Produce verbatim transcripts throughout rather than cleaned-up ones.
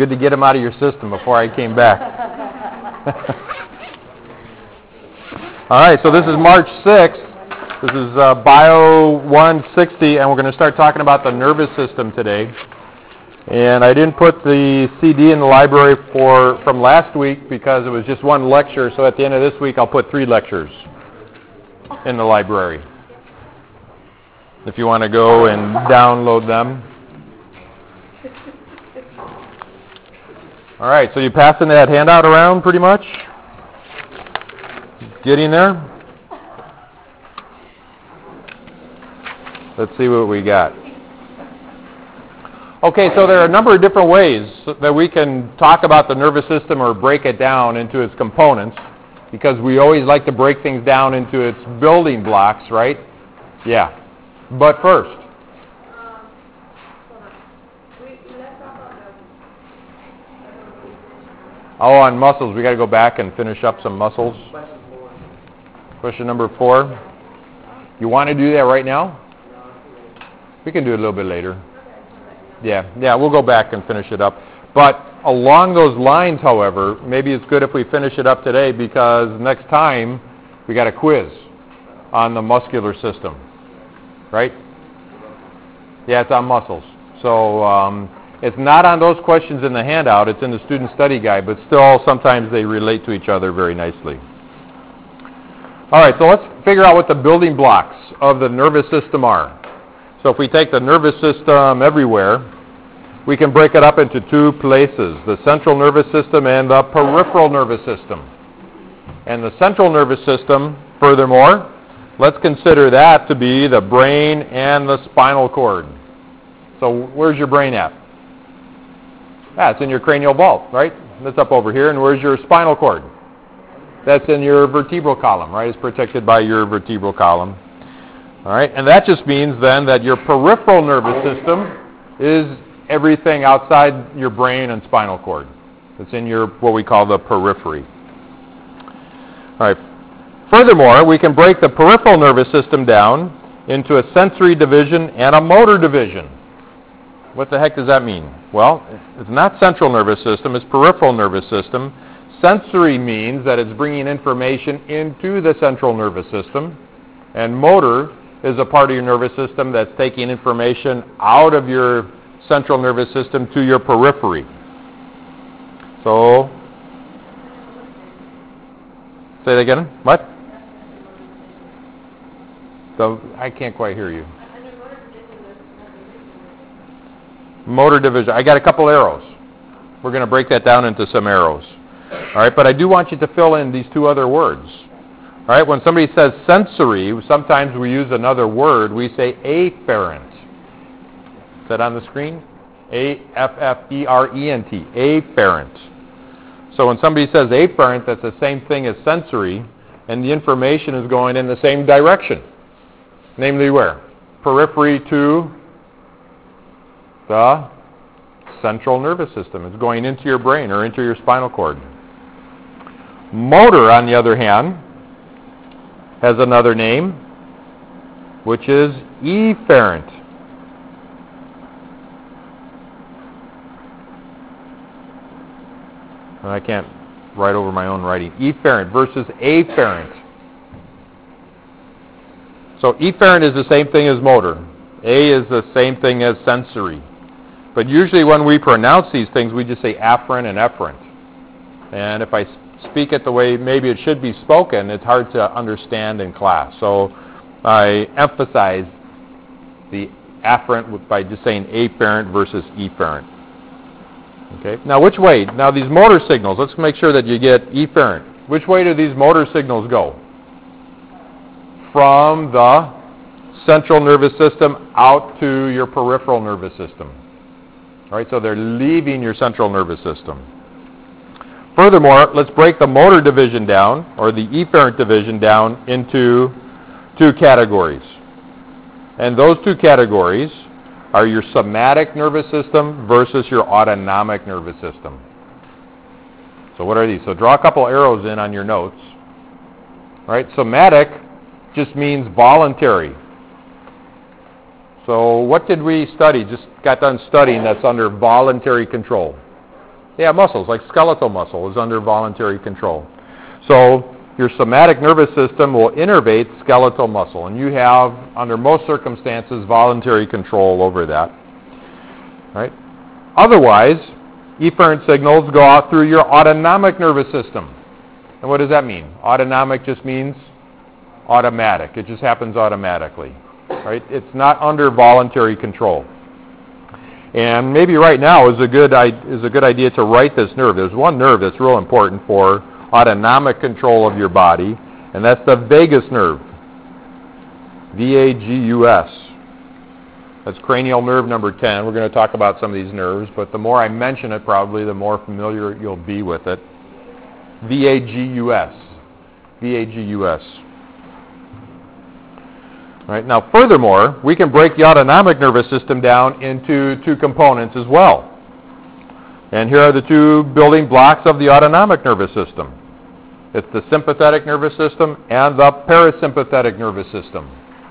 good to get them out of your system before I came back. All right, so this is March sixth. This is uh, Bio one sixty, and we're going to start talking about the nervous system today. And I didn't put the C D in the library for from last week because it was just one lecture, so at the end of this week I'll put three lectures in the library if you want to go and download them. All right, so you passing that handout around pretty much? Getting there? Let's see what we got. Okay, so there are a number of different ways that we can talk about the nervous system or break it down into its components, because we always like to break things down into its building blocks, right? Yeah. But first, oh, on muscles, we got to go back and finish up some muscles. Question number four. You want to do that right now? We can do it a little bit later. Yeah, yeah, we'll go back and finish it up. But along those lines, however, maybe it's good if we finish it up today, because next time we got a quiz on the muscular system, right? Yeah, it's on muscles. So um, it's not on those questions in the handout. It's in the student study guide, but still sometimes they relate to each other very nicely. All right, so let's figure out what the building blocks of the nervous system are. So if we take the nervous system everywhere, we can break it up into two places, the central nervous system and the peripheral nervous system. And the central nervous system, furthermore, let's consider that to be the brain and the spinal cord. So where's your brain at? Ah, it's in your cranial vault, right? That's up over here. And where's your spinal cord? That's in your vertebral column, right? It's protected by your vertebral column. All right, and that just means then that your peripheral nervous system is everything outside your brain and spinal cord. It's in your, what we call the periphery. All right. Furthermore, we can break the peripheral nervous system down into a sensory division and a motor division. What the heck does that mean? Well, it's not central nervous system, it's peripheral nervous system. Sensory means that it's bringing information into the central nervous system, and motor is a part of your nervous system that's taking information out of your central nervous system to your periphery. So, say that again. What? So, I can't quite hear you. Motor division. I got a couple arrows. We're going to break that down into some arrows. All right, but I do want you to fill in these two other words. All right, when somebody says sensory, sometimes we use another word. We say afferent. Is that on the screen? A F F E R E N T, afferent. So when somebody says afferent, that's the same thing as sensory, and the information is going in the same direction. Namely where? Periphery to the central nervous system. It's going into your brain or into your spinal cord. Motor, on the other hand, has another name, which is efferent. I can't write over my own writing. Efferent versus afferent. So efferent is the same thing as motor. A is the same thing as sensory. But usually when we pronounce these things, we just say afferent and efferent. And if I speak it the way maybe it should be spoken, it's hard to understand in class. So I emphasize the afferent by just saying afferent versus efferent. Okay. Now which way? Now these motor signals, let's make sure that you get efferent. Which way do these motor signals go? From the central nervous system out to your peripheral nervous system. All right, so they're leaving your central nervous system. Furthermore, let's break the motor division down, or the efferent division down, into two categories. And those two categories are your somatic nervous system versus your autonomic nervous system. So what are these? So draw a couple arrows in on your notes. All right, somatic just means voluntary. So what did we study? Just got done studying that's under voluntary control. Yeah, muscles, like skeletal muscle is under voluntary control. So your somatic nervous system will innervate skeletal muscle, and you have, under most circumstances, voluntary control over that. Right? Otherwise, efferent signals go out through your autonomic nervous system. And what does that mean? Autonomic just means automatic. It just happens automatically. Right? It's not under voluntary control. And maybe right now is a good is a good idea to write this nerve. There's one nerve that's real important for autonomic control of your body, and that's the vagus nerve. V A G U S. That's cranial nerve number ten. We're going to talk about some of these nerves, but the more I mention it, probably the more familiar you'll be with it. V A G U S. V A G U S. Right. Now, furthermore, we can break the autonomic nervous system down into two components as well. And here are the two building blocks of the autonomic nervous system. It's the sympathetic nervous system and the parasympathetic nervous system.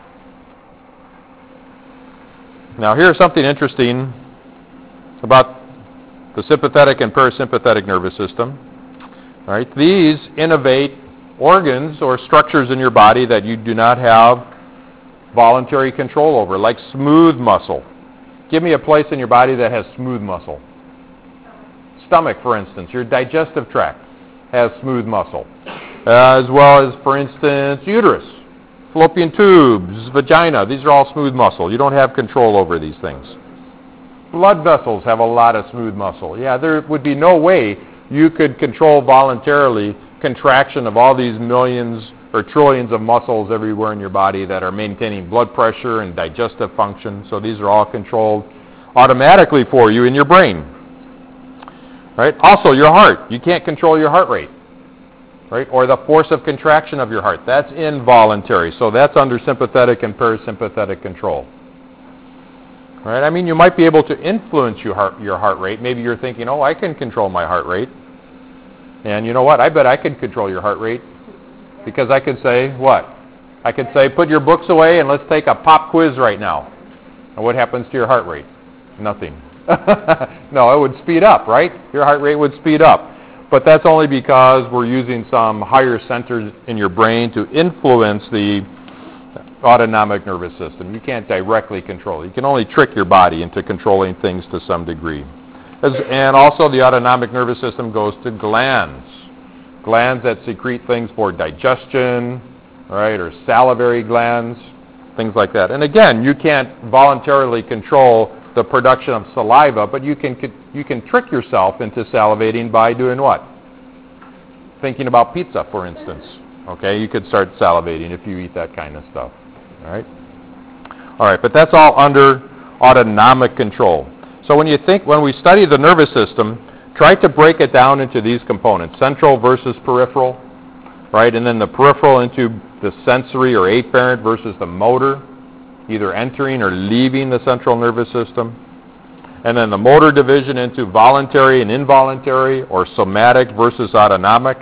Now, here's something interesting about the sympathetic and parasympathetic nervous system. All right. These innervate organs or structures in your body that you do not have voluntary control over, like smooth muscle. Give me a place in your body that has smooth muscle. Stomach, for instance. Your digestive tract has smooth muscle. Uh, as well as, for instance, uterus, fallopian tubes, vagina. These are all smooth muscle. You don't have control over these things. Blood vessels have a lot of smooth muscle. Yeah, there would be no way you could control voluntarily contraction of all these millions or trillions of muscles everywhere in your body that are maintaining blood pressure and digestive function. So these are all controlled automatically for you in your brain. Right? Also, your heart. You can't control your heart rate. Right? Or the force of contraction of your heart. That's involuntary. So that's under sympathetic and parasympathetic control. Right? I mean, you might be able to influence your heart, your heart rate. Maybe you're thinking, oh, I can control my heart rate. And you know what? I bet I can control your heart rate. Because I could say, what? I could say, put your books away and let's take a pop quiz right now. And what happens to your heart rate? Nothing. No, it would speed up, right? Your heart rate would speed up. But that's only because we're using some higher centers in your brain to influence the autonomic nervous system. You can't directly control it. You can only trick your body into controlling things to some degree. As, and also the autonomic nervous system goes to glands. Glands that secrete things for digestion, right, or salivary glands, things like that. And again, you can't voluntarily control the production of saliva, but you can you can trick yourself into salivating by doing what? Thinking about pizza, for instance. Okay, you could start salivating if you eat that kind of stuff. All right. All right, but that's all under autonomic control. So when you think, when we study the nervous system, try to break it down into these components, central versus peripheral, right? And then the peripheral into the sensory or afferent versus the motor, either entering or leaving the central nervous system. And then the motor division into voluntary and involuntary, or somatic versus autonomic.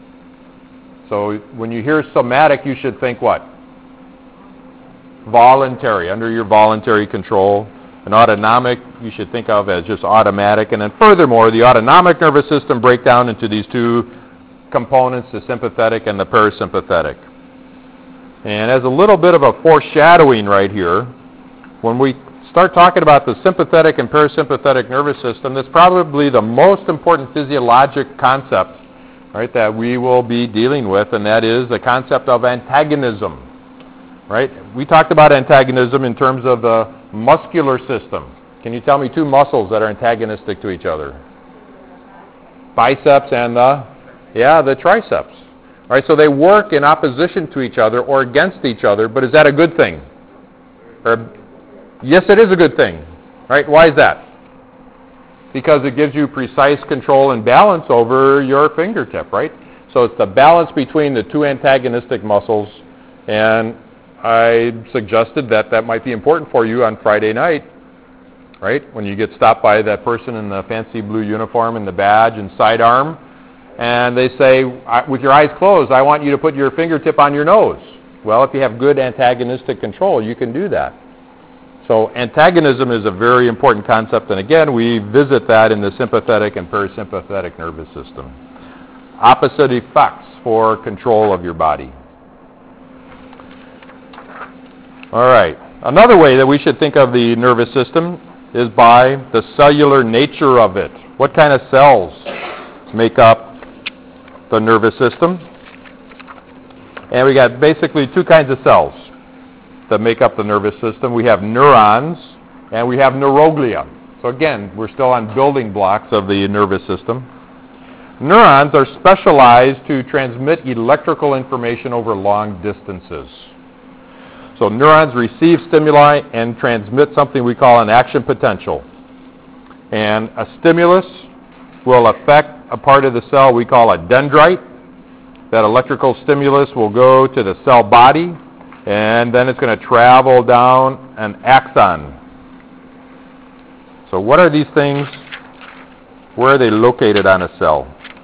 So when you hear somatic, you should think what? Voluntary, under your voluntary control. And autonomic, you should think of as just automatic. And then furthermore, the autonomic nervous system break down into these two components, the sympathetic and the parasympathetic. And as a little bit of a foreshadowing right here, when we start talking about the sympathetic and parasympathetic nervous system, that's probably the most important physiologic concept, right, that we will be dealing with, and that is the concept of antagonism. Right? We talked about antagonism in terms of the muscular system. Can you tell me two muscles that are antagonistic to each other? Biceps and the, yeah, the triceps. All right, so they work in opposition to each other or against each other, but is that a good thing? Or, yes, it is a good thing. Right? Why is that? Because it gives you precise control and balance over your fingertip, right? So it's the balance between the two antagonistic muscles, and I suggested that that might be important for you on Friday night, right? When you get stopped by that person in the fancy blue uniform and the badge and sidearm, and they say, with your eyes closed, I want you to put your fingertip on your nose. Well, if you have good antagonistic control, you can do that. So antagonism is a very important concept, and again, we visit that in the sympathetic and parasympathetic nervous system. Opposite effects for control of your body. All right. Another way that we should think of the nervous system is by the cellular nature of it. What kind of cells make up the nervous system? And we got basically two kinds of cells that make up the nervous system. We have neurons and we have neuroglia. So again, we're still on building blocks of the nervous system. Neurons are specialized to transmit electrical information over long distances. So neurons receive stimuli and transmit something we call an action potential. And a stimulus will affect a part of the cell we call a dendrite. That electrical stimulus will go to the cell body, and then it's going to travel down an axon. So what are these things? Where are they located on a cell?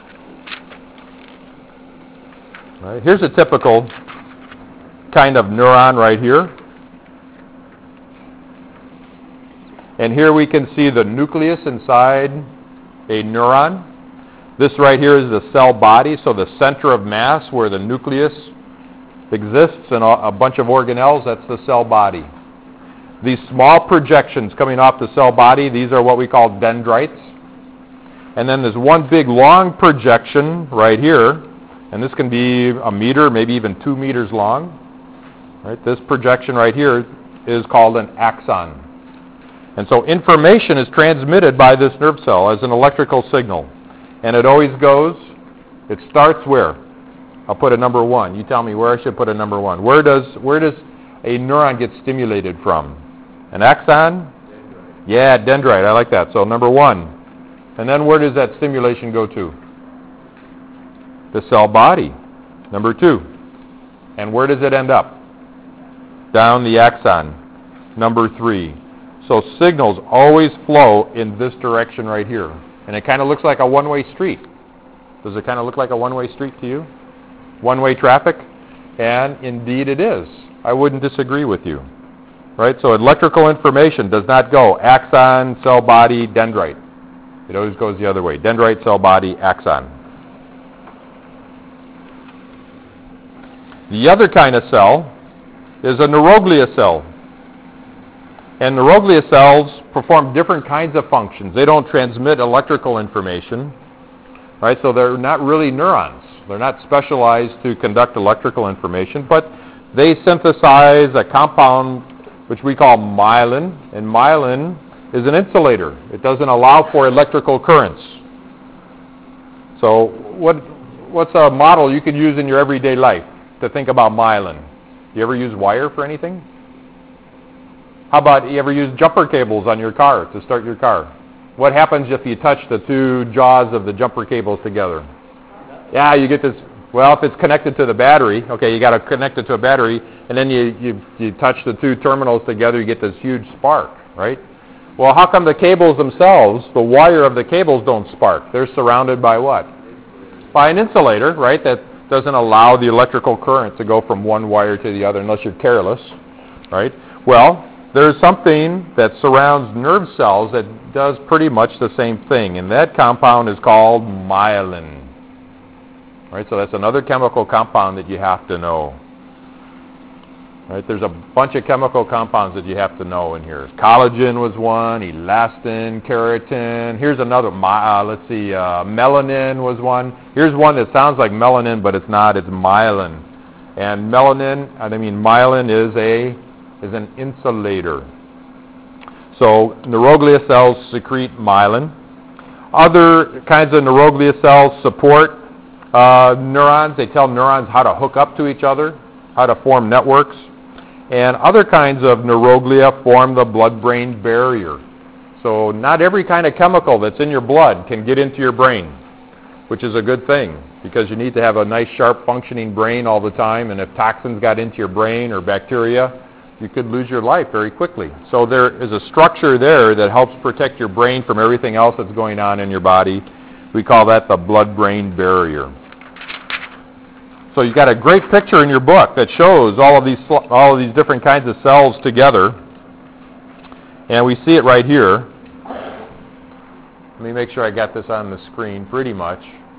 Right, here's a typical kind of neuron right here. And here we can see the nucleus inside a neuron. This right here is the cell body, so the center of mass where the nucleus exists and a bunch of organelles, that's the cell body. These small projections coming off the cell body, these are what we call dendrites. And then there's one big long projection right here, and this can be a meter, maybe even two meters long. Right? This projection right here is called an axon. And so information is transmitted by this nerve cell as an electrical signal. And it always goes, it starts where? I'll put a number one. You tell me where I should put a number one. Where does where does a neuron get stimulated from? An axon? Dendrite. Yeah, dendrite. I like that. So number one. And then where does that stimulation go to? The cell body. Number two. And where does it end up? Down the axon. Number three. So signals always flow in this direction right here. And it kind of looks like a one-way street. Does it kind of look like a one-way street to you? One-way traffic? And indeed it is. I wouldn't disagree with you. Right? So electrical information does not go axon, cell body, dendrite. It always goes the other way. Dendrite, cell body, axon. The other kind of cell is a neuroglia cell. And neuroglia cells perform different kinds of functions. They don't transmit electrical information, right? So they're not really neurons. They're not specialized to conduct electrical information, but they synthesize a compound which we call myelin, and myelin is an insulator. It doesn't allow for electrical currents. So what, what's a model you could use in your everyday life to think about myelin? You ever use wire for anything? How about you ever use jumper cables on your car to start your car? What happens if you touch the two jaws of the jumper cables together? Yeah, you get this, well, if it's connected to the battery, okay, you got to connect it to a battery, and then you, you, you touch the two terminals together, you get this huge spark, right? Well, how come the cables themselves, the wire of the cables don't spark? They're surrounded by what? By an insulator, right, that doesn't allow the electrical current to go from one wire to the other unless you're careless, right? Well, there's something that surrounds nerve cells that does pretty much the same thing, and that compound is called myelin. Right, so that's another chemical compound that you have to know. Right, there's a bunch of chemical compounds that you have to know in here. Collagen was one, elastin, keratin. Here's another, uh, let's see, uh, melanin was one. Here's one that sounds like melanin, but it's not, it's myelin. And melanin, I mean myelin is a is an insulator. So neuroglia cells secrete myelin. Other kinds of neuroglia cells support uh, neurons. They tell neurons how to hook up to each other, how to form networks. And other kinds of neuroglia form the blood-brain barrier. So not every kind of chemical that's in your blood can get into your brain, which is a good thing because you need to have a nice, sharp, functioning brain all the time. And if toxins got into your brain or bacteria, you could lose your life very quickly. So there is a structure there that helps protect your brain from everything else that's going on in your body. We call that the blood-brain barrier. So you've got a great picture in your book that shows all of these all of these different kinds of cells together. And we see it right here. Let me make sure I got this on the screen pretty much.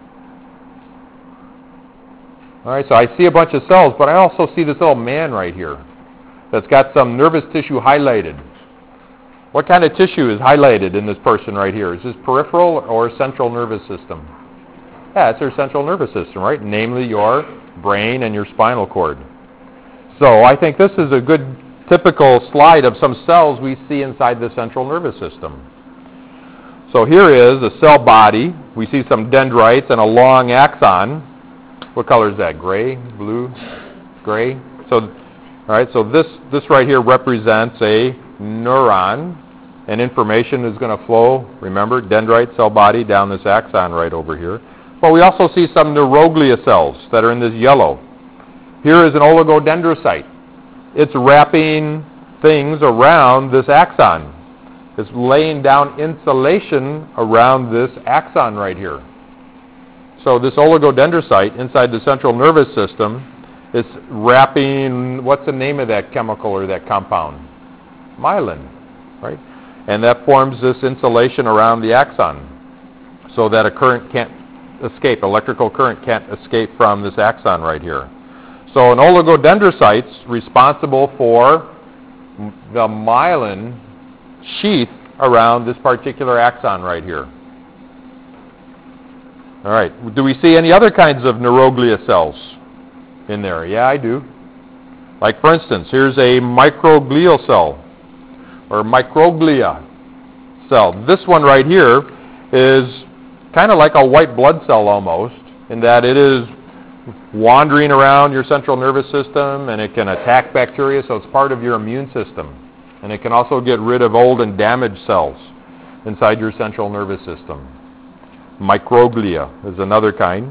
All right, so I see a bunch of cells, but I also see this little man right here that's got some nervous tissue highlighted. What kind of tissue is highlighted in this person right here? Is this peripheral or central nervous system? Yeah, it's your central nervous system, right? Namely your brain and your spinal cord. So I think this is a good typical slide of some cells we see inside the central nervous system. So here is a cell body. We see some dendrites and a long axon. What color is that? Gray, blue, gray? So, all right, so this, this right here represents a neuron, and information is going to flow, remember, dendrite cell body down this axon right over here. But we also see some neuroglia cells that are in this yellow. Here is an oligodendrocyte. It's wrapping things around this axon. It's laying down insulation around this axon right here. So this oligodendrocyte inside the central nervous system is wrapping, what's the name of that chemical or that compound? Myelin, right? And that forms this insulation around the axon so that a current can't escape, electrical current can't escape from this axon right here. So an oligodendrocyte's responsible for the myelin sheath around this particular axon right here. All right. Do we see any other kinds of neuroglia cells in there? Yeah, I do. Like, for instance, here's a microglial cell or microglia cell. This one right here is kind of like a white blood cell almost, in that it is wandering around your central nervous system and it can attack bacteria, so it's part of your immune system. And it can also get rid of old and damaged cells inside your central nervous system. Microglia is another kind.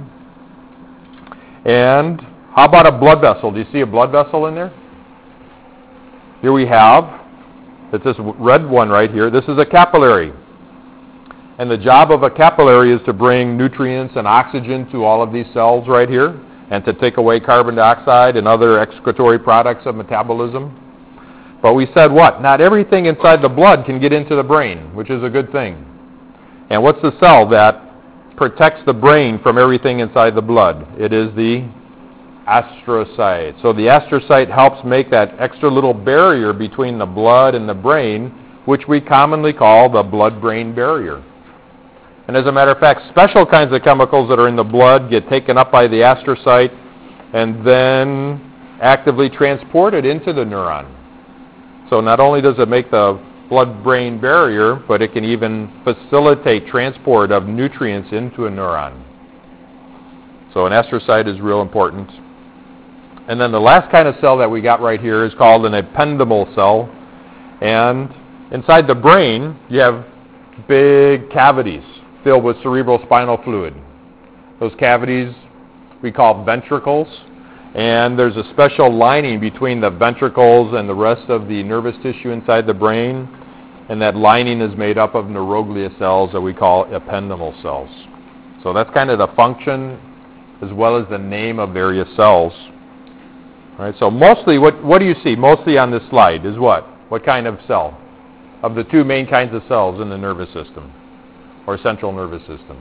And how about a blood vessel? Do you see a blood vessel in there? Here we have, it's this red one right here. This is a capillary. And the job of a capillary is to bring nutrients and oxygen to all of these cells right here and to take away carbon dioxide and other excretory products of metabolism. But we said what? Not everything inside the blood can get into the brain, which is a good thing. And what's the cell that protects the brain from everything inside the blood? It is the astrocyte. So the astrocyte helps make that extra little barrier between the blood and the brain, which we commonly call the blood-brain barrier. And as a matter of fact, special kinds of chemicals that are in the blood get taken up by the astrocyte and then actively transported into the neuron. So not only does it make the blood-brain barrier, but it can even facilitate transport of nutrients into a neuron. So an astrocyte is real important. And then the last kind of cell that we got right here is called an ependymal cell. And inside the brain, you have big cavities filled with cerebral spinal fluid. Those cavities we call ventricles. And there's a special lining between the ventricles and the rest of the nervous tissue inside the brain. And that lining is made up of neuroglia cells that we call ependymal cells. So that's kind of the function as well as the name of various cells. All right, so mostly, what, what do you see mostly on this slide is what? What kind of cell? Of the two main kinds of cells in the nervous system or central nervous system.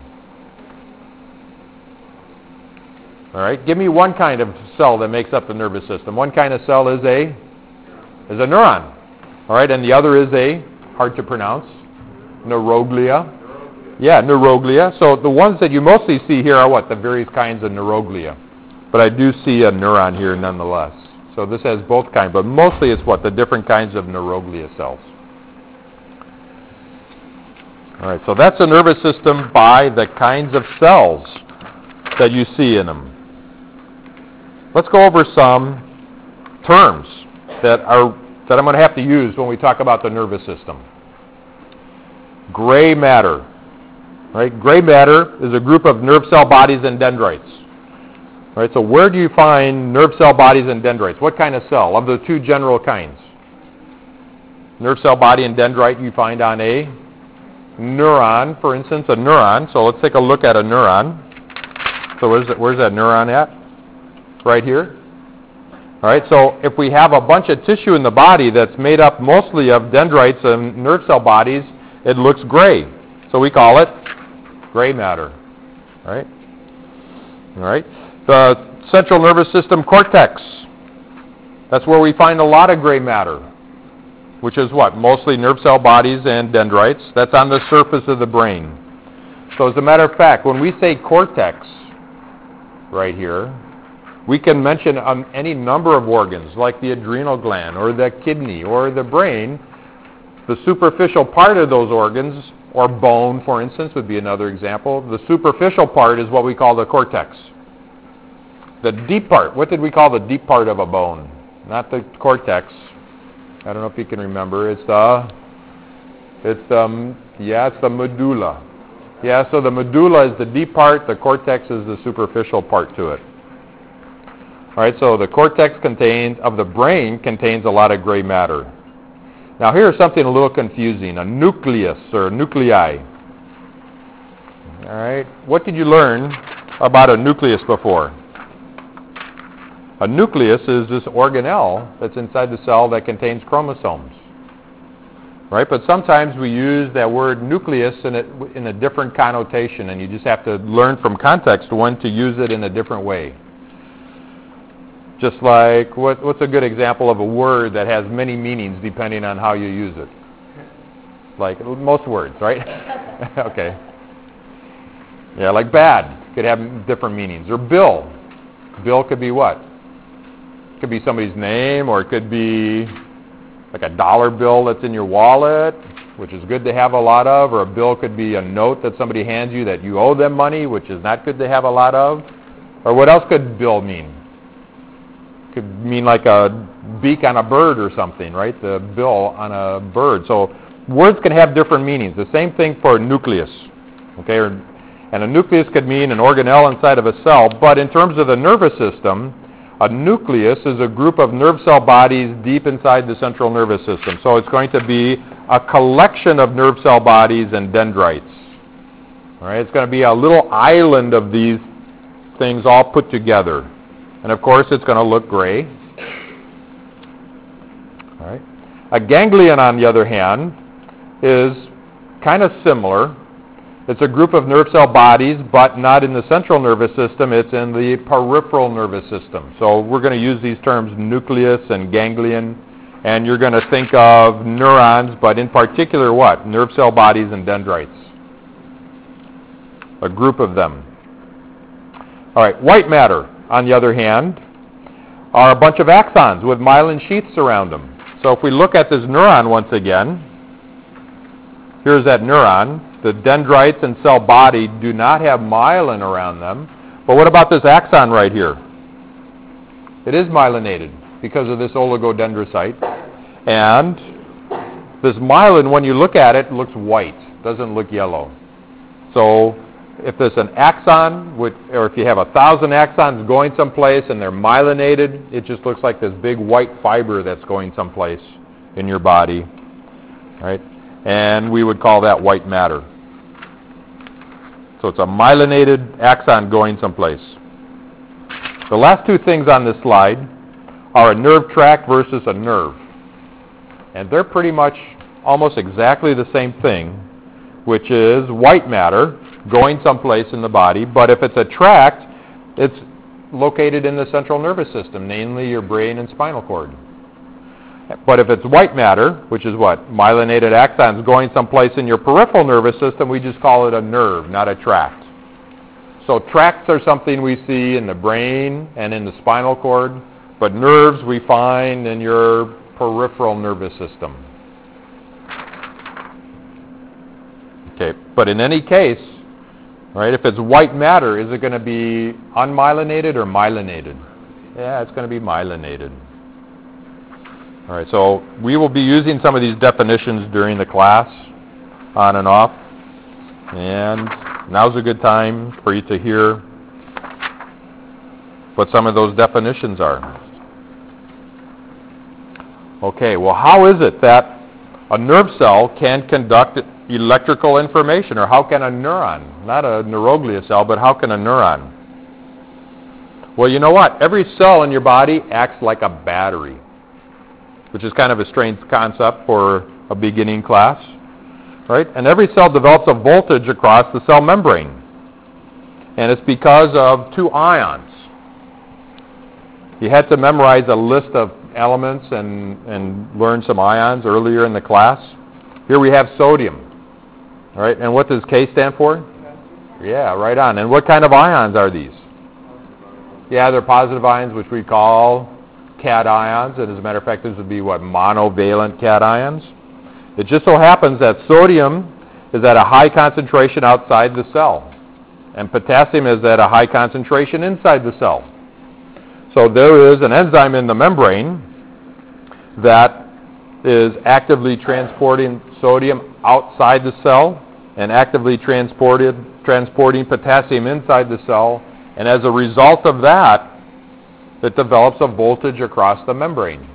All right, give me one kind of cell that makes up the nervous system. One kind of cell is a is a neuron. All right, and the other is a, hard to pronounce, neuroglia. Yeah, neuroglia. So the ones that you mostly see here are what? The various kinds of neuroglia. But I do see a neuron here nonetheless. So this has both kinds, but mostly it's what? The different kinds of neuroglia cells. All right, so that's the nervous system by the kinds of cells that you see in them. Let's go over some terms that are that I'm going to have to use when we talk about the nervous system. Gray matter. Right? Gray matter is a group of nerve cell bodies and dendrites. Right? So where do you find nerve cell bodies and dendrites? What kind of cell? Of the two general kinds. Nerve cell body and dendrite you find on a neuron, for instance, a neuron. So let's take a look at a neuron. So where's that, where's that neuron at? Right here. All right, so if we have a bunch of tissue in the body that's made up mostly of dendrites and nerve cell bodies, it looks gray. So we call it gray matter. All right? All right. The central nervous system cortex. That's where we find a lot of gray matter, which is what? Mostly nerve cell bodies and dendrites. That's on the surface of the brain. So as a matter of fact, when we say cortex right here, we can mention um, any number of organs, like the adrenal gland or the kidney or the brain. The superficial part of those organs, or bone, for instance, would be another example. The superficial part is what we call the cortex. The deep part, what did we call the deep part of a bone? Not the cortex. I don't know if you can remember. It's the, it's um, yeah, it's the medulla. Yeah, so the medulla is the deep part. The cortex is the superficial part to it. All right, so the cortex contains, of the brain contains a lot of gray matter. Now here's something a little confusing, a nucleus or nuclei. All right, what did you learn about a nucleus before? A nucleus is this organelle that's inside the cell that contains chromosomes. Right, but sometimes we use that word nucleus in a, in a different connotation, and you just have to learn from context when to use it in a different way. Just like, what, what's a good example of a word that has many meanings depending on how you use it? Like most words, right? Okay. Yeah, like bad could have different meanings. Or bill. Bill could be what? It could be somebody's name, or it could be like a dollar bill that's in your wallet, which is good to have a lot of, or a bill could be a note that somebody hands you that you owe them money, which is not good to have a lot of. Or what else could bill mean? Could mean like a beak on a bird or something, right? The bill on a bird. So words can have different meanings. The same thing for nucleus, okay? Or, and a nucleus could mean an organelle inside of a cell, but in terms of the nervous system, a nucleus is a group of nerve cell bodies deep inside the central nervous system. So it's going to be a collection of nerve cell bodies and dendrites. All right? It's going to be a little island of these things all put together. And of course, it's going to look gray. All right. A ganglion, on the other hand, is kind of similar. It's a group of nerve cell bodies, but not in the central nervous system. It's in the peripheral nervous system. So we're going to use these terms nucleus and ganglion, and you're going to think of neurons, but in particular what? Nerve cell bodies and dendrites. A group of them. All right, white matter, on the other hand, are a bunch of axons with myelin sheaths around them. So if we look at this neuron once again, here's that neuron. The dendrites and cell body do not have myelin around them. But what about this axon right here? It is myelinated because of this oligodendrocyte. And this myelin, when you look at it, looks white. Doesn't look yellow. So if there's an axon, with, or if you have a thousand axons going someplace and they're myelinated, it just looks like this big white fiber that's going someplace in your body, right? And we would call that white matter. So it's a myelinated axon going someplace. The last two things on this slide are a nerve tract versus a nerve. And they're pretty much almost exactly the same thing, which is white matter going someplace in the body, but if it's a tract, it's located in the central nervous system, namely your brain and spinal cord. But if it's white matter, which is what? Myelinated axons going someplace in your peripheral nervous system, we just call it a nerve, not a tract. So tracts are something we see in the brain and in the spinal cord, but nerves we find in your peripheral nervous system. Okay, but in any case, right, if it's white matter, is it going to be unmyelinated or myelinated? Yeah, it's going to be myelinated. All right, so we will be using some of these definitions during the class, on and off. And now's a good time for you to hear what some of those definitions are. Okay, well, how is it that a nerve cell can conduct electrical information, or how can a neuron, not a neuroglia cell, but how can a neuron? Well, you know what? Every cell in your body acts like a battery, which is kind of a strange concept for a beginning class, right? And every cell develops a voltage across the cell membrane, and it's because of two ions. You had to memorize a list of elements and, and learn some ions earlier in the class. Here we have sodium, all right? And what does K stand for? Yeah, right on. And what kind of ions are these? Yeah, they're positive ions, which we call cations. And as a matter of fact, this would be what, monovalent cations. It just so happens that sodium is at a high concentration outside the cell, and potassium is at a high concentration inside the cell. So there is an enzyme in the membrane that is actively transporting sodium outside the cell and actively transported, transporting potassium inside the cell. And as a result of that, it develops a voltage across the membrane.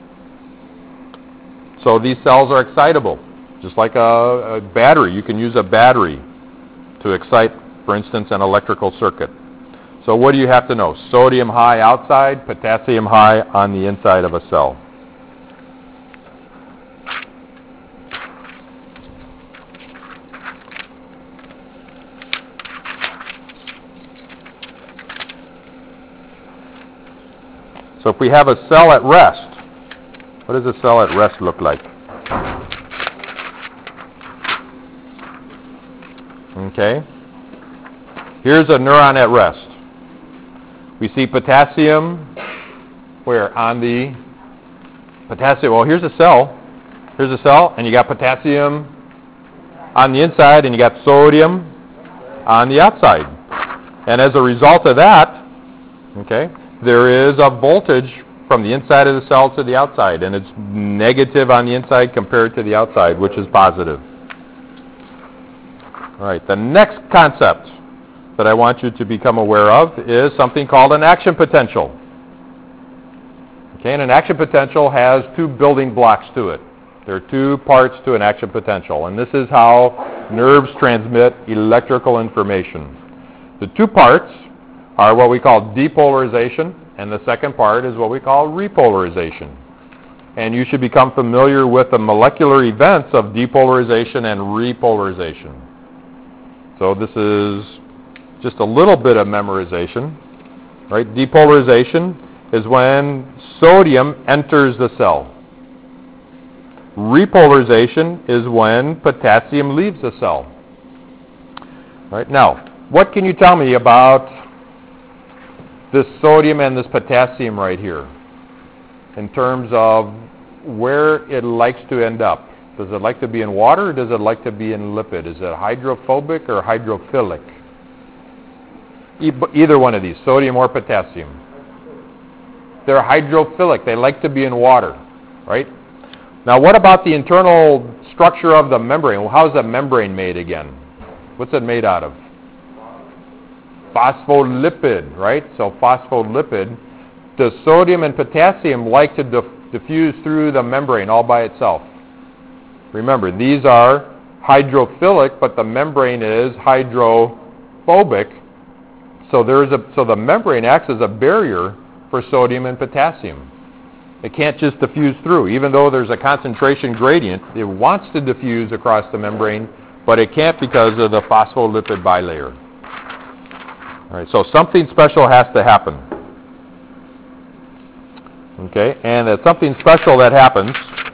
So these cells are excitable, just like a, a battery. You can use a battery to excite, for instance, an electrical circuit. So what do you have to know? Sodium high outside, potassium high on the inside of a cell. So if we have a cell at rest, what does a cell at rest look like? Okay. Here's a neuron at rest. We see potassium where? On the potassium. Well, here's a cell. Here's a cell, and you got potassium on the inside, and you got sodium on the outside. And as a result of that, okay, there is a voltage from the inside of the cell to the outside, and it's negative on the inside compared to the outside, which is positive. All right, the next concept that I want you to become aware of is something called an action potential. Okay, and an action potential has two building blocks to it. There are two parts to an action potential, and this is how nerves transmit electrical information. The two parts are what we call depolarization, and the second part is what we call repolarization. And you should become familiar with the molecular events of depolarization and repolarization. So this is just a little bit of memorization, right? Depolarization is when sodium enters the cell. Repolarization is when potassium leaves the cell. Right? Now, what can you tell me about this sodium and this potassium right here in terms of where it likes to end up? Does it like to be in water, or does it like to be in lipid? Is it hydrophobic or hydrophilic? Either one of these, sodium or potassium. They're hydrophilic. They like to be in water, right? Now, what about the internal structure of the membrane? Well, how's the membrane made again? What's it made out of? Phospholipid, right? So phospholipid. Does sodium and potassium like to diff- diffuse through the membrane all by itself? Remember, these are hydrophilic, but the membrane is hydrophobic. So there is a so the membrane acts as a barrier for sodium and potassium. It can't just diffuse through, even though there's a concentration gradient. It wants to diffuse across the membrane, but it can't because of the phospholipid bilayer. All right, so something special has to happen. Okay, and that something special that happens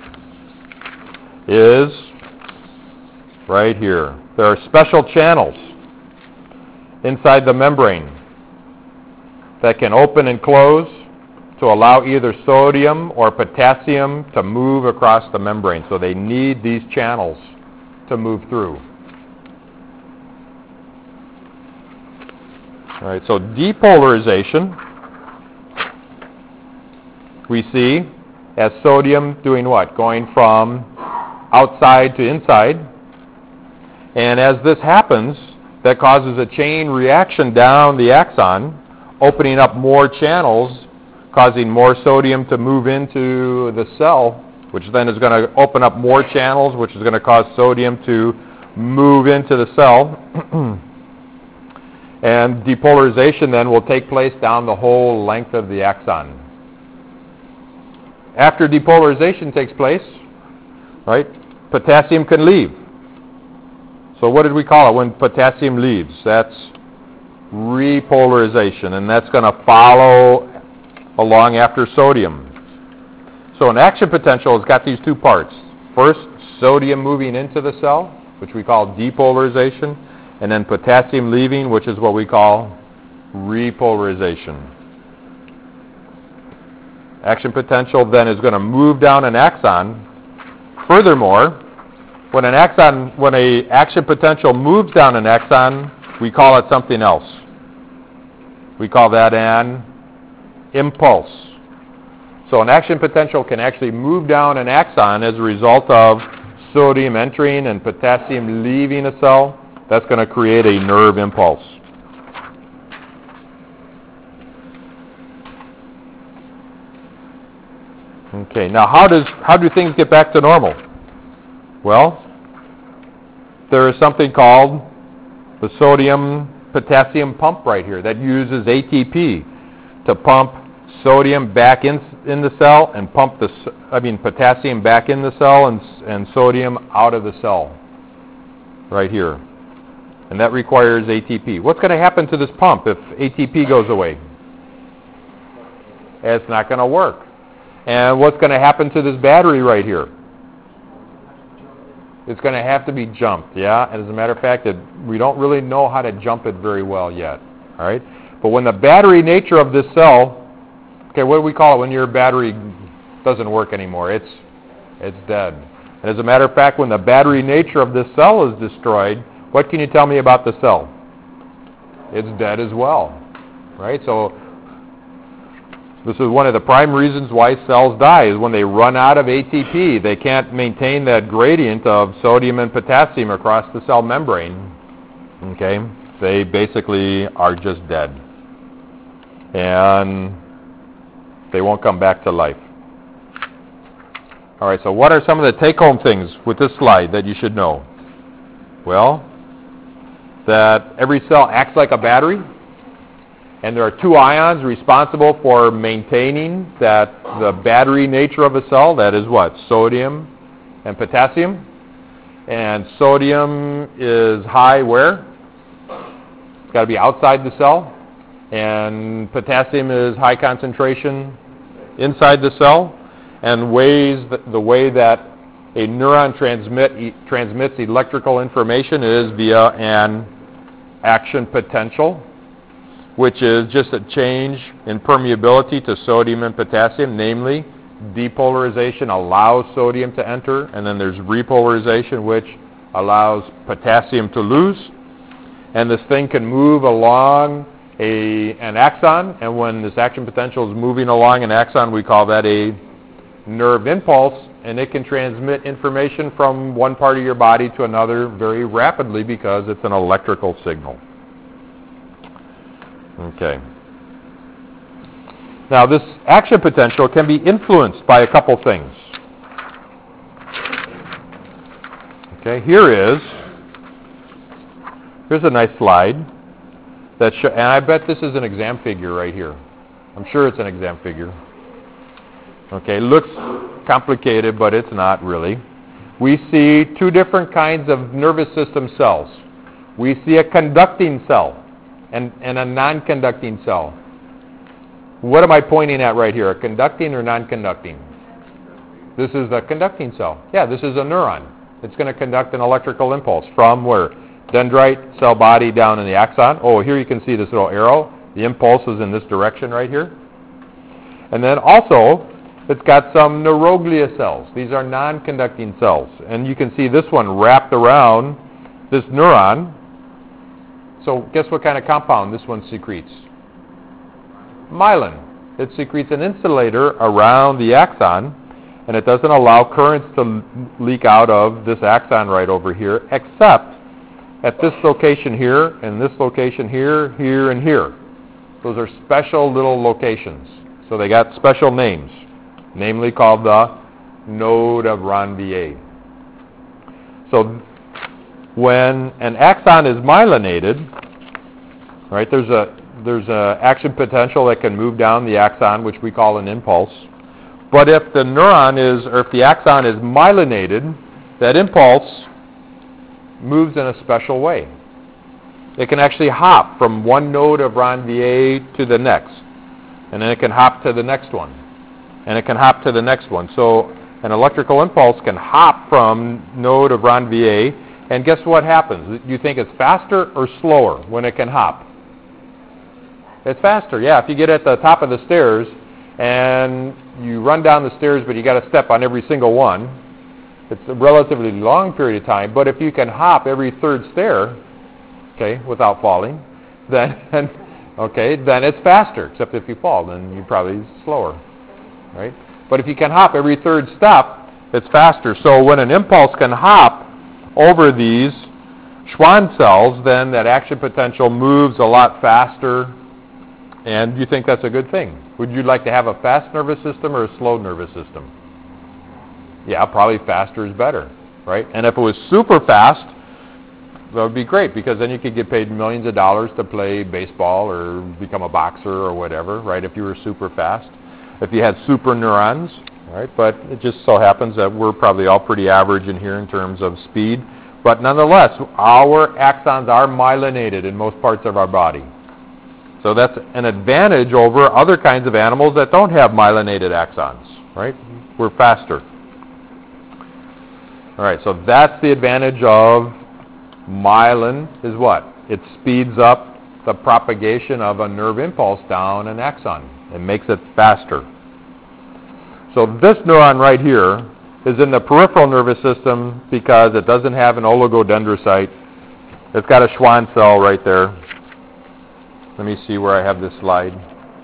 is right here. There are special channels inside the membrane that can open and close to allow either sodium or potassium to move across the membrane. So they need these channels to move through. All right, so depolarization we see as sodium doing what? Going from outside to inside. And as this happens, that causes a chain reaction down the axon, opening up more channels, causing more sodium to move into the cell, which then is going to open up more channels, which is going to cause sodium to move into the cell. And depolarization then will take place down the whole length of the axon. After depolarization takes place, right, potassium can leave. So what did we call it when potassium leaves? That's repolarization, and that's going to follow along after sodium. So an action potential has got these two parts. First, sodium moving into the cell, which we call depolarization, and then potassium leaving, which is what we call repolarization. Action potential then is going to move down an axon. Furthermore, when an axon, when a action potential moves down an axon, we call it something else. We call that an impulse. So an action potential can actually move down an axon as a result of sodium entering and potassium leaving a cell. That's going to create a nerve impulse. Okay, now how does how do things get back to normal? Well, there is something called the sodium potassium pump right here that uses A T P to pump sodium back in in the cell and pump the I mean potassium back in the cell and and sodium out of the cell right here. And that requires A T P. What's going to happen to this pump if A T P goes away? It's not going to work. And what's going to happen to this battery right here? It's going to have to be jumped, yeah? And as a matter of fact, it, we don't really know how to jump it very well yet, all right? But when the battery nature of this cell, okay, what do we call it when your battery doesn't work anymore? It's, it's dead. And as a matter of fact, when the battery nature of this cell is destroyed, what can you tell me about the cell? It's dead as well, right? So this is one of the prime reasons why cells die, is when they run out of A T P. They can't maintain that gradient of sodium and potassium across the cell membrane. Okay? They basically are just dead. And they won't come back to life. All right, so what are some of the take-home things with this slide that you should know? Well, that every cell acts like a battery. And there are two ions responsible for maintaining that the battery nature of a cell. That is what? Sodium and potassium. And sodium is high where? It's got to be outside the cell. And potassium is high concentration inside the cell. And ways that, the way that a neuron transmit, e- transmits electrical information is via an action potential, which is just a change in permeability to sodium and potassium. Namely, depolarization allows sodium to enter, and then there's repolarization, which allows potassium to lose. And this thing can move along a, an axon, and when this action potential is moving along an axon, we call that a nerve impulse, and it can transmit information from one part of your body to another very rapidly because it's an electrical signal. Okay. Now, this action potential can be influenced by a couple things. Okay, here is, here's a nice slide that show, and I bet this is an exam figure right here. I'm sure it's an exam figure. Okay, looks complicated, but it's not really. We see two different kinds of nervous system cells. We see a conducting cell and, and a non-conducting cell. What am I pointing at right here? A conducting or non-conducting? This is a conducting cell. Yeah, this is a neuron. It's going to conduct an electrical impulse from where? Dendrite cell body down in the axon. Oh, here you can see this little arrow. The impulse is in this direction right here. And then also, it's got some neuroglia cells. These are non-conducting cells. And you can see this one wrapped around this neuron. So guess what kind of compound this one secretes? Myelin. It secretes an insulator around the axon, and it doesn't allow currents to leak out of this axon right over here, except at this location here, and this location here, here, and here. Those are special little locations. So they got special names, namely called the node of Ranvier. So when an axon is myelinated, right? There's a there's a action potential that can move down the axon, which we call an impulse. But if the neuron is, or if the axon is myelinated, that impulse moves in a special way. It can actually hop from one node of Ranvier to the next, and then it can hop to the next one, and it can hop to the next one. So an electrical impulse can hop from node of Ranvier, and guess what happens? You think it's faster or slower when it can hop? It's faster, yeah. If you get at the top of the stairs and you run down the stairs, but you got to step on every single one, it's a relatively long period of time. But if you can hop every third stair, okay, without falling, then okay, then it's faster. Except if you fall, then you're probably slower, right? But if you can hop every third step, it's faster. So when an impulse can hop over these Schwann cells, then that action potential moves a lot faster, and you think that's a good thing. Would you like to have a fast nervous system or a slow nervous system? Yeah, probably faster is better, right? And if it was super fast, that would be great, because then you could get paid millions of dollars to play baseball or become a boxer or whatever, right, if you were super fast, if you had super neurons, right? But it just so happens that we're probably all pretty average in here in terms of speed. But nonetheless, our axons are myelinated in most parts of our body. So that's an advantage over other kinds of animals that don't have myelinated axons, right? We're faster. All right, so that's the advantage of myelin is what? It speeds up the propagation of a nerve impulse down an axon. It makes it faster. So this neuron right here is in the peripheral nervous system because it doesn't have an oligodendrocyte. It's got a Schwann cell right there. Let me see where I have this slide.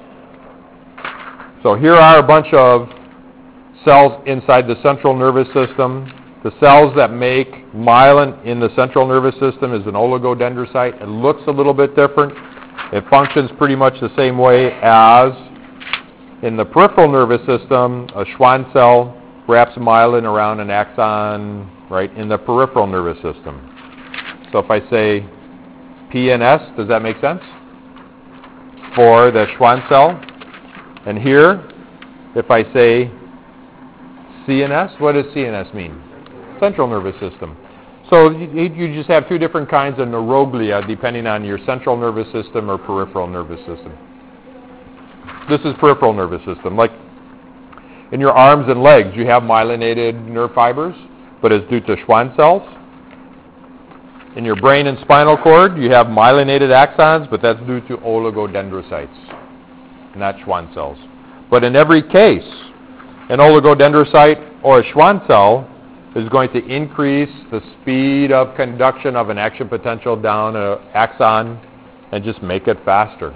So here are a bunch of cells inside the central nervous system. The cells that make myelin in the central nervous system is an oligodendrocyte. It looks a little bit different. It functions pretty much the same way as in the peripheral nervous system. A Schwann cell wraps myelin around an axon right in the peripheral nervous system. So if I say P N S, does that make sense? For the Schwann cell. And here, if I say C N S, what does C N S mean? Central nervous system. So you, you just have two different kinds of neuroglia depending on your central nervous system or peripheral nervous system. This is peripheral nervous system. Like in your arms and legs, you have myelinated nerve fibers, but it's due to Schwann cells. In your brain and spinal cord, you have myelinated axons, but that's due to oligodendrocytes, not Schwann cells. But in every case, an oligodendrocyte or a Schwann cell is going to increase the speed of conduction of an action potential down an axon and just make it faster.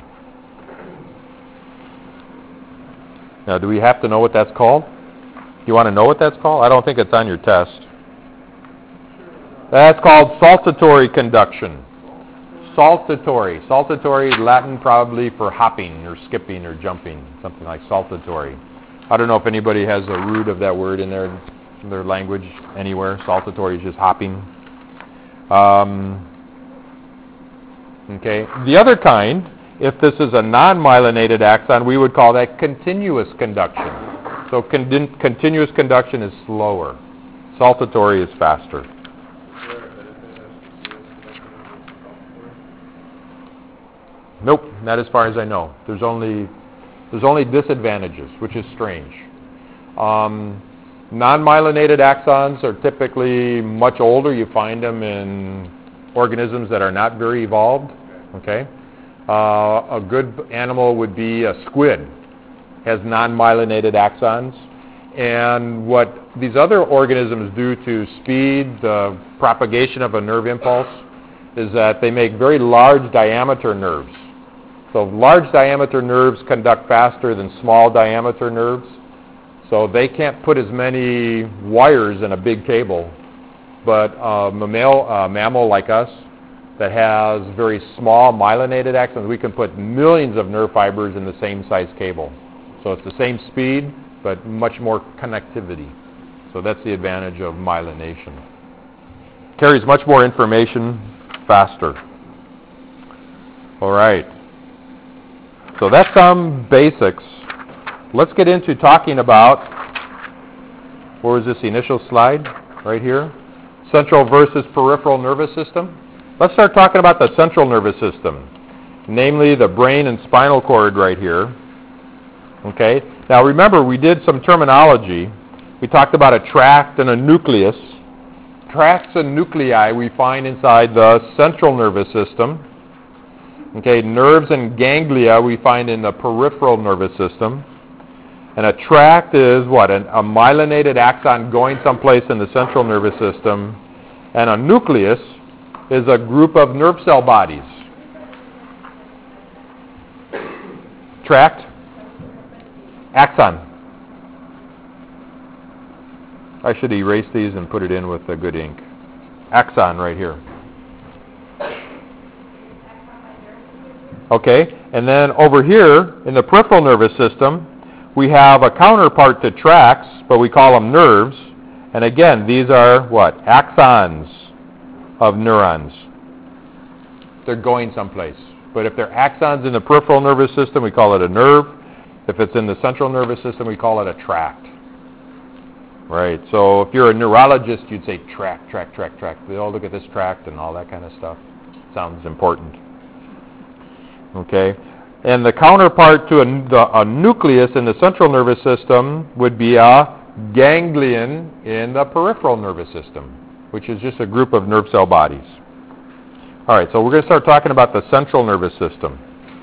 Now, do we have to know what that's called? Do you want to know what that's called? I don't think it's on your test. That's called saltatory conduction. Saltatory. Saltatory, Latin probably for hopping or skipping or jumping, something like saltatory. I don't know if anybody has a root of that word in their, in their language anywhere. Saltatory is just hopping. Um, okay. The other kind, if this is a non-myelinated axon, we would call that continuous conduction. So con- continuous conduction is slower. Saltatory is faster. Nope, not as far as I know. There's only there's only disadvantages, which is strange. Um, non-myelinated axons are typically much older. You find them in organisms that are not very evolved. Okay, uh, a good animal would be a squid. Has non-myelinated axons, and what these other organisms do to speed the propagation of a nerve impulse is that they make very large diameter nerves. So large diameter nerves conduct faster than small diameter nerves. So they can't put as many wires in a big cable. But a mammal, uh, mammal like us that has very small myelinated axons, we can put millions of nerve fibers in the same size cable. So it's the same speed, but much more connectivity. So that's the advantage of myelination. Carries much more information faster. All right. So that's some basics. Let's get into talking about, where was this initial slide? Right here. Central versus peripheral nervous system. Let's start talking about the central nervous system, namely the brain and spinal cord right here. Okay. Now remember, we did some terminology. We talked about a tract and a nucleus. Tracts and nuclei we find inside the central nervous system. Okay, nerves and ganglia we find in the peripheral nervous system. And a tract is what? An, a myelinated axon going someplace in the central nervous system. And a nucleus is a group of nerve cell bodies. Tract, axon. I should erase these and put it in with a good ink. Axon right here. Okay, and then over here in the peripheral nervous system, we have a counterpart to tracts, but we call them nerves. And again, these are what? Axons of neurons. They're going someplace. But if they're axons in the peripheral nervous system, we call it a nerve. If it's in the central nervous system, we call it a tract. Right, so if you're a neurologist, you'd say tract, tract, tract, tract. They all look at this tract and all that kind of stuff. Sounds important. Okay, and the counterpart to a, the, a nucleus in the central nervous system would be a ganglion in the peripheral nervous system, which is just a group of nerve cell bodies. All right, so we're going to start talking about the central nervous system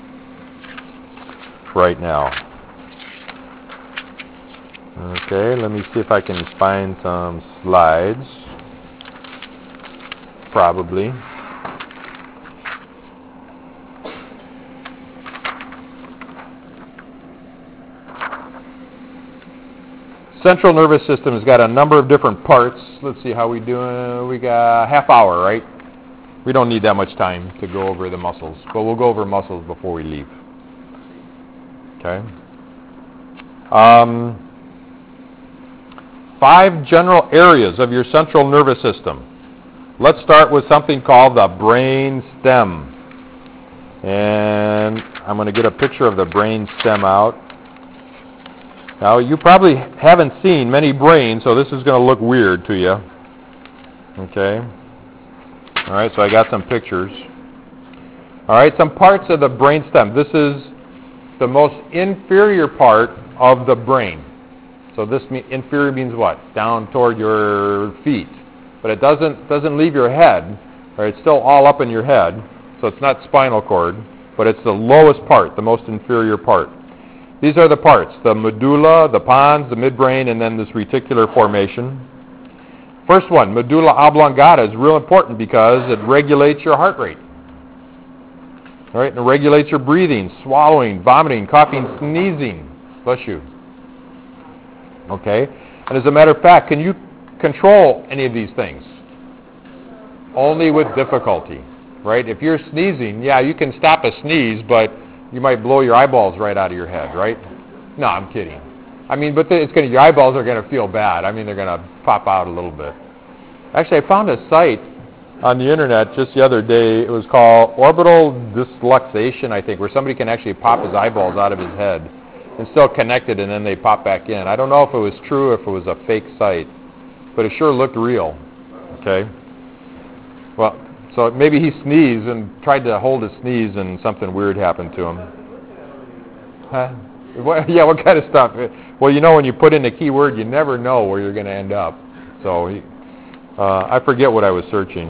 right now. Okay, let me see if I can find some slides. Probably. Central nervous system has got a number of different parts. Let's see how we do. We got a half hour, right? We don't need that much time to go over the muscles, but we'll go over muscles before we leave. Okay. Um, five general areas of your central nervous system. Let's start with something called the brain stem. And I'm going to get a picture of the brain stem out. Now, you probably haven't seen many brains, so this is going to look weird to you. Okay. All right, so I got some pictures. All right, some parts of the brain stem. This is the most inferior part of the brain. So this me- inferior means what? Down toward your feet. But it doesn't doesn't leave your head. Or it's still all up in your head. So it's not spinal cord, but it's the lowest part, the most inferior part. These are the parts, the medulla, the pons, the midbrain, and then this reticular formation. First one, medulla oblongata, is real important because it regulates your heart rate. All right, and it regulates your breathing, swallowing, vomiting, coughing, sneezing. Bless you. Okay, and as a matter of fact, can you control any of these things? Only with difficulty, right? If you're sneezing, yeah, you can stop a sneeze, but you might blow your eyeballs right out of your head, right? No, I'm kidding. I mean, but it's going to, your eyeballs are going to feel bad. I mean, they're going to pop out a little bit. Actually, I found a site on the internet just the other day. It was called orbital disluxation, I think, where somebody can actually pop his eyeballs out of his head and still connect it, and then they pop back in. I don't know if it was true or if it was a fake site, but it sure looked real. Okay? Well, so maybe he sneezed and tried to hold his sneeze and something weird happened to him. Huh? What, yeah, what kind of stuff? Well, you know, when you put in a keyword, you never know where you're going to end up. So he, uh, I forget what I was searching.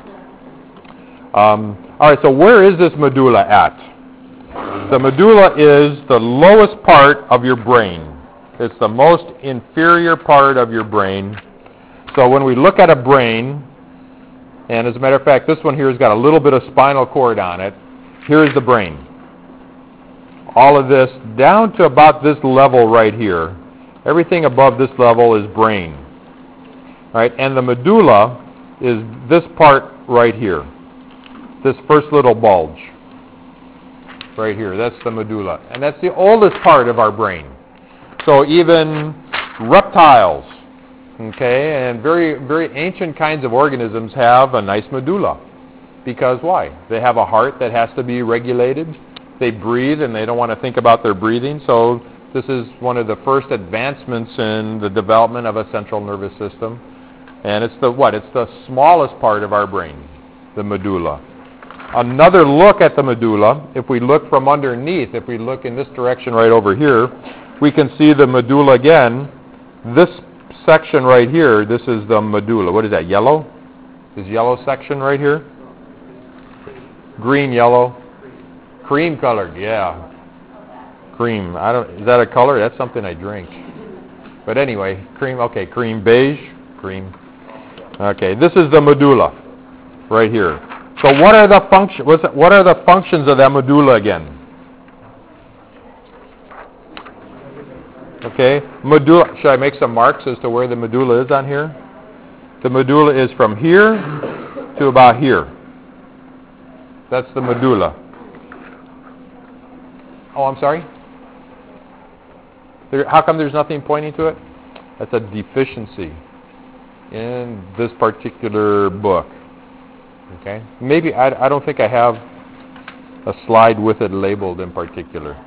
Um, all right, so where is this medulla at? The medulla is the lowest part of your brain. It's the most inferior part of your brain. So when we look at a brain, and as a matter of fact, this one here has got a little bit of spinal cord on it. Here is the brain. All of this down to about this level right here. Everything above this level is brain. All right, and the medulla is this part right here. This first little bulge. Right here, that's the medulla. And that's the oldest part of our brain. So even reptiles, okay, and very very ancient kinds of organisms have a nice medulla. Because why? They have a heart that has to be regulated. They breathe, and they don't want to think about their breathing. So this is one of the first advancements in the development of a central nervous system. And it's the what? It's the smallest part of our brain, the medulla. Another look at the medulla, if we look from underneath, if we look in this direction right over here, we can see the medulla again. This section right here, this is the medulla. What is that, yellow? This yellow section right here? Green, yellow. Cream colored, yeah. Cream. I don't. Is that a color? That's something I drink. But anyway, cream. Okay, cream, beige, cream. Okay, this is the medulla, right here. So what are the function? What are the functions of that medulla again? Okay, medulla. Should I make some marks as to where the medulla is on here? The medulla is from here to about here. That's the medulla. Oh, I'm sorry? There, how come there's nothing pointing to it? That's a deficiency in this particular book. Okay? Maybe, I, I don't think I have a slide with it labeled in particular.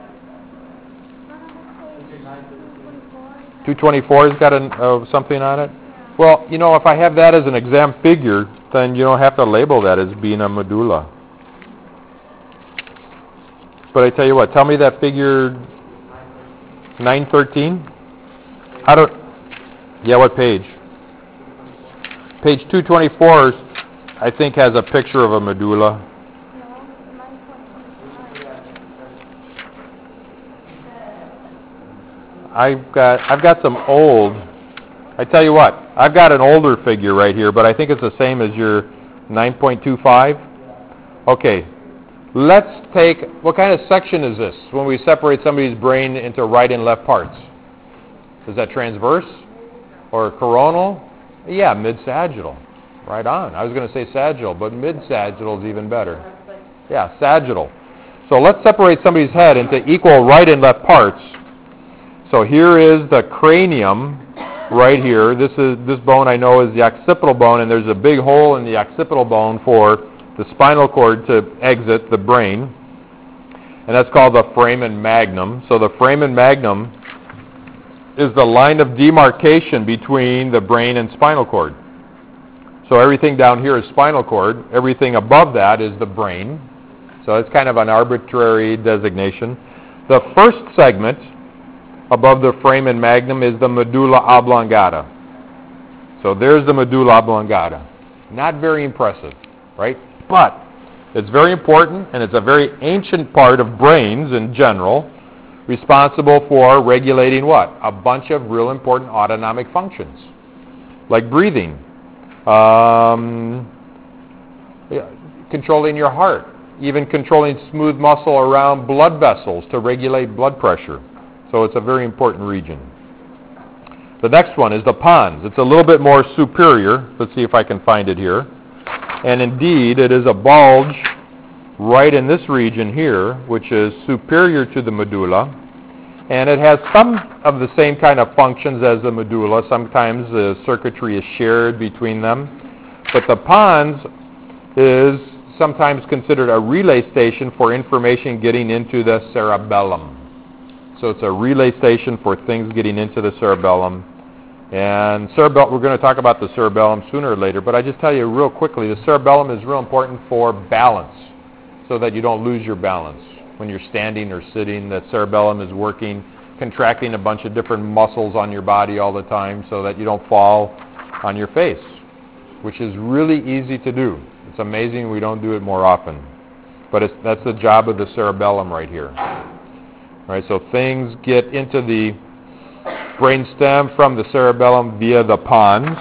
two twenty-four has got an, uh, something on it? Well, you know, if I have that as an exam figure, then you don't have to label that as being a medulla. But I tell you what, tell me that figure nine thirteen. How do? Yeah, what page? Page two twenty-four, I think, has a picture of a medulla. I've got I've got some old. I tell you what, I've got an older figure right here, but I think it's the same as your nine point two five. Okay. Let's take, what kind of section is this when we separate somebody's brain into right and left parts? Is that transverse or coronal? Yeah, mid-sagittal. Right on. I was going to say sagittal, but mid-sagittal is even better. Yeah, sagittal. So let's separate somebody's head into equal right and left parts. So here is the cranium right here. This is this bone I know is the occipital bone, and there's a big hole in the occipital bone for the spinal cord to exit the brain, and that's called the foramen magnum. So the foramen magnum is the line of demarcation between the brain and spinal cord. So everything down here is spinal cord. Everything above that is the brain. So it's kind of an arbitrary designation. The first segment above the foramen magnum is the medulla oblongata. So there's the medulla oblongata. Not very impressive, right? But it's very important, and it's a very ancient part of brains in general, responsible for regulating what? A bunch of real important autonomic functions, like breathing, um, controlling your heart, even controlling smooth muscle around blood vessels to regulate blood pressure. So it's a very important region. The next one is the pons. It's a little bit more superior. Let's see if I can find it here. And indeed, it is a bulge right in this region here, which is superior to the medulla. And it has some of the same kind of functions as the medulla. Sometimes the circuitry is shared between them. But the pons is sometimes considered a relay station for information getting into the cerebellum. So it's a relay station for things getting into the cerebellum. And cerebellum, we're going to talk about the cerebellum sooner or later, but I just tell you real quickly, the cerebellum is real important for balance, so that you don't lose your balance. When you're standing or sitting, the cerebellum is working, contracting a bunch of different muscles on your body all the time so that you don't fall on your face, which is really easy to do. It's amazing we don't do it more often. But it's, that's the job of the cerebellum right here. All right, so things get into the brainstem from the cerebellum via the pons.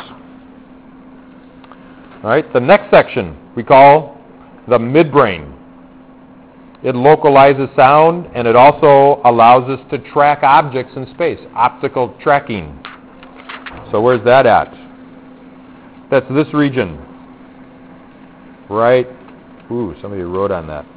All right, the next section we call the midbrain. It localizes sound, and it also allows us to track objects in space, optical tracking. So where's that at? That's this region. Right? Ooh, somebody wrote on that.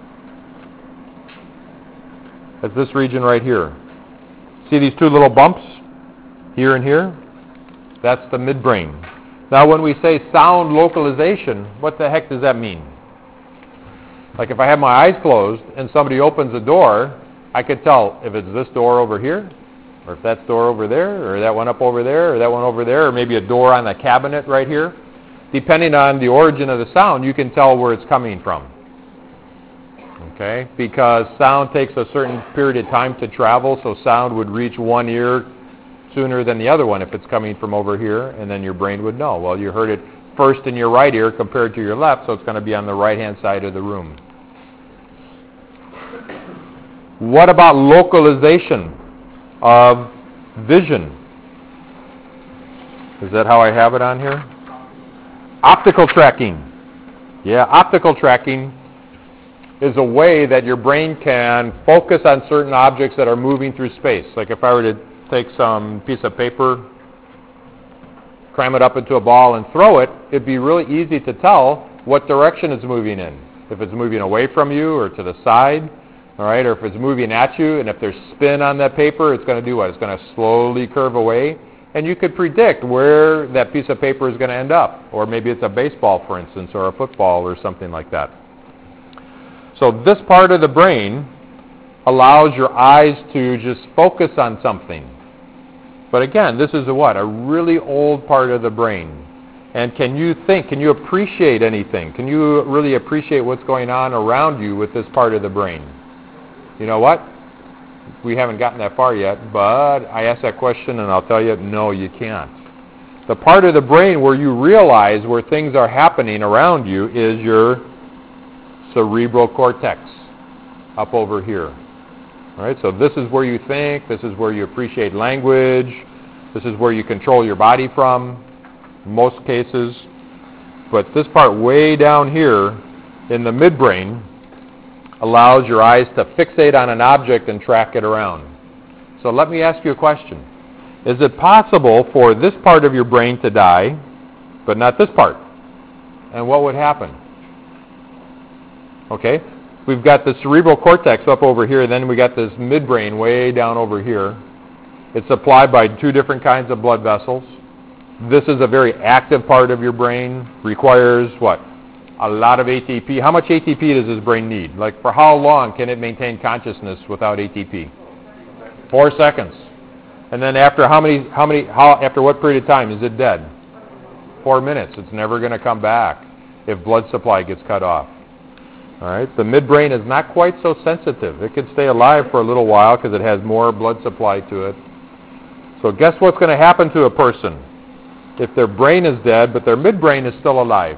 That's this region right here. See these two little bumps here and here? That's the midbrain. Now when we say sound localization, what the heck does that mean? Like if I have my eyes closed and somebody opens a door, I could tell if it's this door over here, or if that's door over there, or that one up over there, or that one over there, or maybe a door on the cabinet right here. Depending on the origin of the sound, you can tell where it's coming from. Okay? Because sound takes a certain period of time to travel, so sound would reach one ear sooner than the other one if it's coming from over here, and then your brain would know. Well, you heard it first in your right ear compared to your left, so it's going to be on the right-hand side of the room. What about localization of vision? Is that how I have it on here? Optical tracking. Yeah, optical tracking is a way that your brain can focus on certain objects that are moving through space. Like if I were to take some piece of paper, cram it up into a ball and throw it, it'd be really easy to tell what direction it's moving in. If it's moving away from you or to the side, all right, or if it's moving at you, and if there's spin on that paper, it's going to do what? It's going to slowly curve away. And you could predict where that piece of paper is going to end up. Or maybe it's a baseball, for instance, or a football or something like that. So this part of the brain allows your eyes to just focus on something. But again, this is a what? A really old part of the brain. And can you think, can you appreciate anything? Can you really appreciate what's going on around you with this part of the brain? You know what? We haven't gotten that far yet, but I asked that question and I'll tell you, no, you can't. The part of the brain where you realize where things are happening around you is your cerebral cortex, up over here. All right, so this is where you think, this is where you appreciate language, this is where you control your body from, in most cases. But this part way down here in the midbrain allows your eyes to fixate on an object and track it around. So let me ask you a question. Is it possible for this part of your brain to die, but not this part? And what would happen? Okay, we've got the cerebral cortex up over here, then we got this midbrain way down over here. It's supplied by two different kinds of blood vessels. This is a very active part of your brain, requires what? A lot of A T P. How much A T P does this brain need? Like for how long can it maintain consciousness without A T P? Four seconds. And then after how many, how many, how, after what period of time is it dead? Four minutes. It's never going to come back if blood supply gets cut off. All right. The midbrain is not quite so sensitive. It can stay alive for a little while because it has more blood supply to it. So guess what's going to happen to a person if their brain is dead but their midbrain is still alive?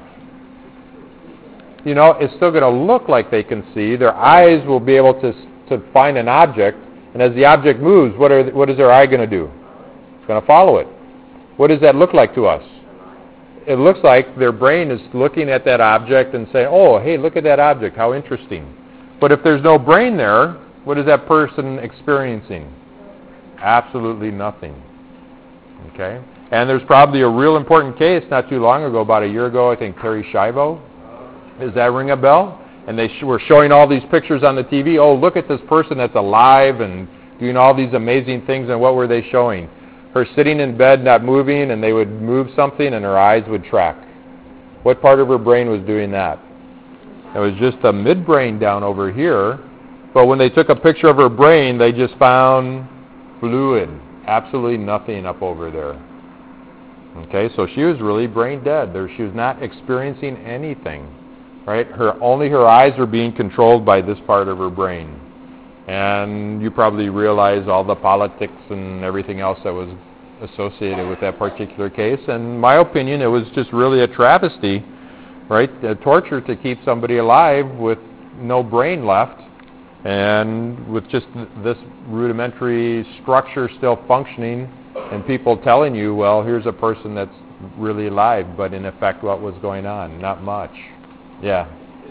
You know, it's still going to look like they can see. Their eyes will be able to to find an object, and as the object moves, what are what is their eye going to do? It's going to follow it. What does that look like to us? It looks like their brain is looking at that object and saying, oh, hey, look at that object, how interesting. But if there's no brain there, what is that person experiencing? Absolutely nothing. Okay? And there's probably a real important case not too long ago, about a year ago, I think, Terry Schiavo. Does that ring a bell? And they sh- were showing all these pictures on the T V. Oh, look at this person that's alive and doing all these amazing things. And what were they showing? Her sitting in bed, not moving, and they would move something and her eyes would track. What part of her brain was doing that? It was just a midbrain down over here. But when they took a picture of her brain, they just found fluid. Absolutely nothing up over there. Okay, so she was really brain dead. There, she was not experiencing anything. Right? Her only her eyes were being controlled by this part of her brain. And you probably realize all the politics and everything else that was associated with that particular case. And in my opinion, it was just really a travesty, right? A torture to keep somebody alive with no brain left and with just th- this rudimentary structure still functioning, and people telling you, well, here's a person that's really alive, but in effect, what was going on? Not much. Yeah.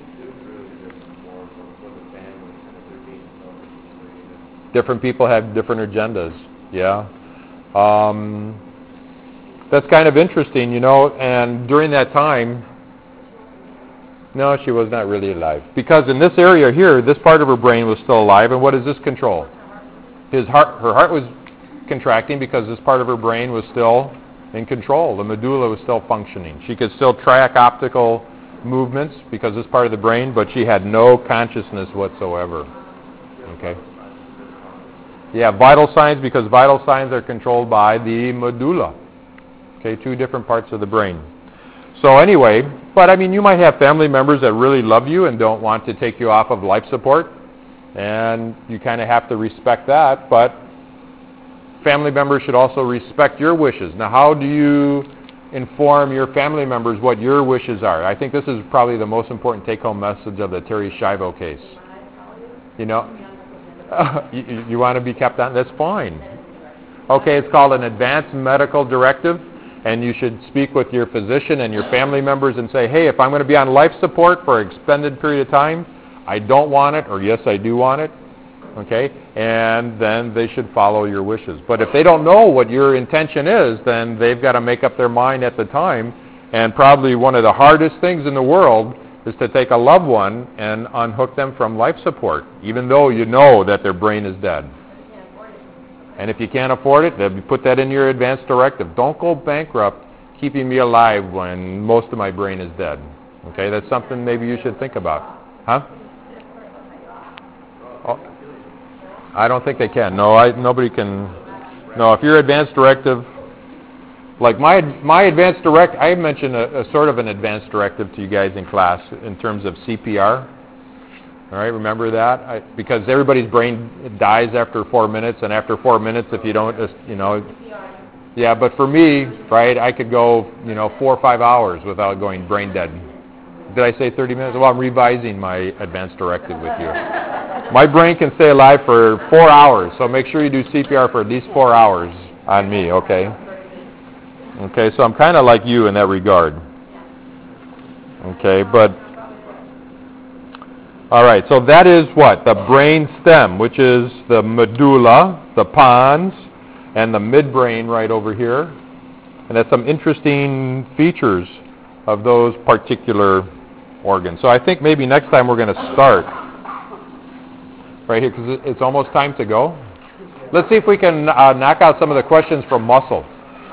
Different people have different agendas. Yeah. Um, that's kind of interesting, you know, and during that time, no, she was not really alive. Because in this area here, this part of her brain was still alive, and what does this control? His heart, her heart was contracting because this part of her brain was still in control. The medulla was still functioning. She could still track optical movements because it's part of the brain, but she had no consciousness whatsoever. Okay? Yeah, vital signs, because vital signs are controlled by the medulla. Okay, two different parts of the brain. So anyway, but I mean, you might have family members that really love you and don't want to take you off of life support, and you kind of have to respect that, but family members should also respect your wishes. Now, how do you inform your family members what your wishes are? I think this is probably the most important take-home message of the Terry Schiavo case. You know, you, you want to be kept on? That's fine. Okay, it's called an advanced medical directive, and you should speak with your physician and your family members and say, hey, if I'm going to be on life support for an extended period of time, I don't want it, or yes, I do want it. Okay, and then they should follow your wishes. But if they don't know what your intention is, then they've got to make up their mind at the time. And probably one of the hardest things in the world is to take a loved one and unhook them from life support, even though you know that their brain is dead. And if you can't afford it, then you put that in your advance directive. Don't go bankrupt keeping me alive when most of my brain is dead. Okay, that's something maybe you should think about. Huh? Oh, I don't think they can. No, I, nobody can. No, if your advance directive, like my my advance direct, I mentioned a, a sort of an advance directive to you guys in class in terms of C P R. All right, remember that? I, because everybody's brain dies after four minutes, and after four minutes, if you don't, just, you know, yeah. But for me, right, I could go, you know, four or five hours without going brain dead. Did I say thirty minutes? Well, I'm revising my advance directive with you. My brain can stay alive for four hours, so make sure you do C P R for at least four hours on me, okay? Okay, so I'm kind of like you in that regard. Okay, but all right, so that is what? The brain stem, which is the medulla, the pons, and the midbrain right over here. And that's some interesting features of those particular organs. So I think maybe next time we're going to start right here, because it's almost time to go. Let's see if we can uh, knock out some of the questions from muscle.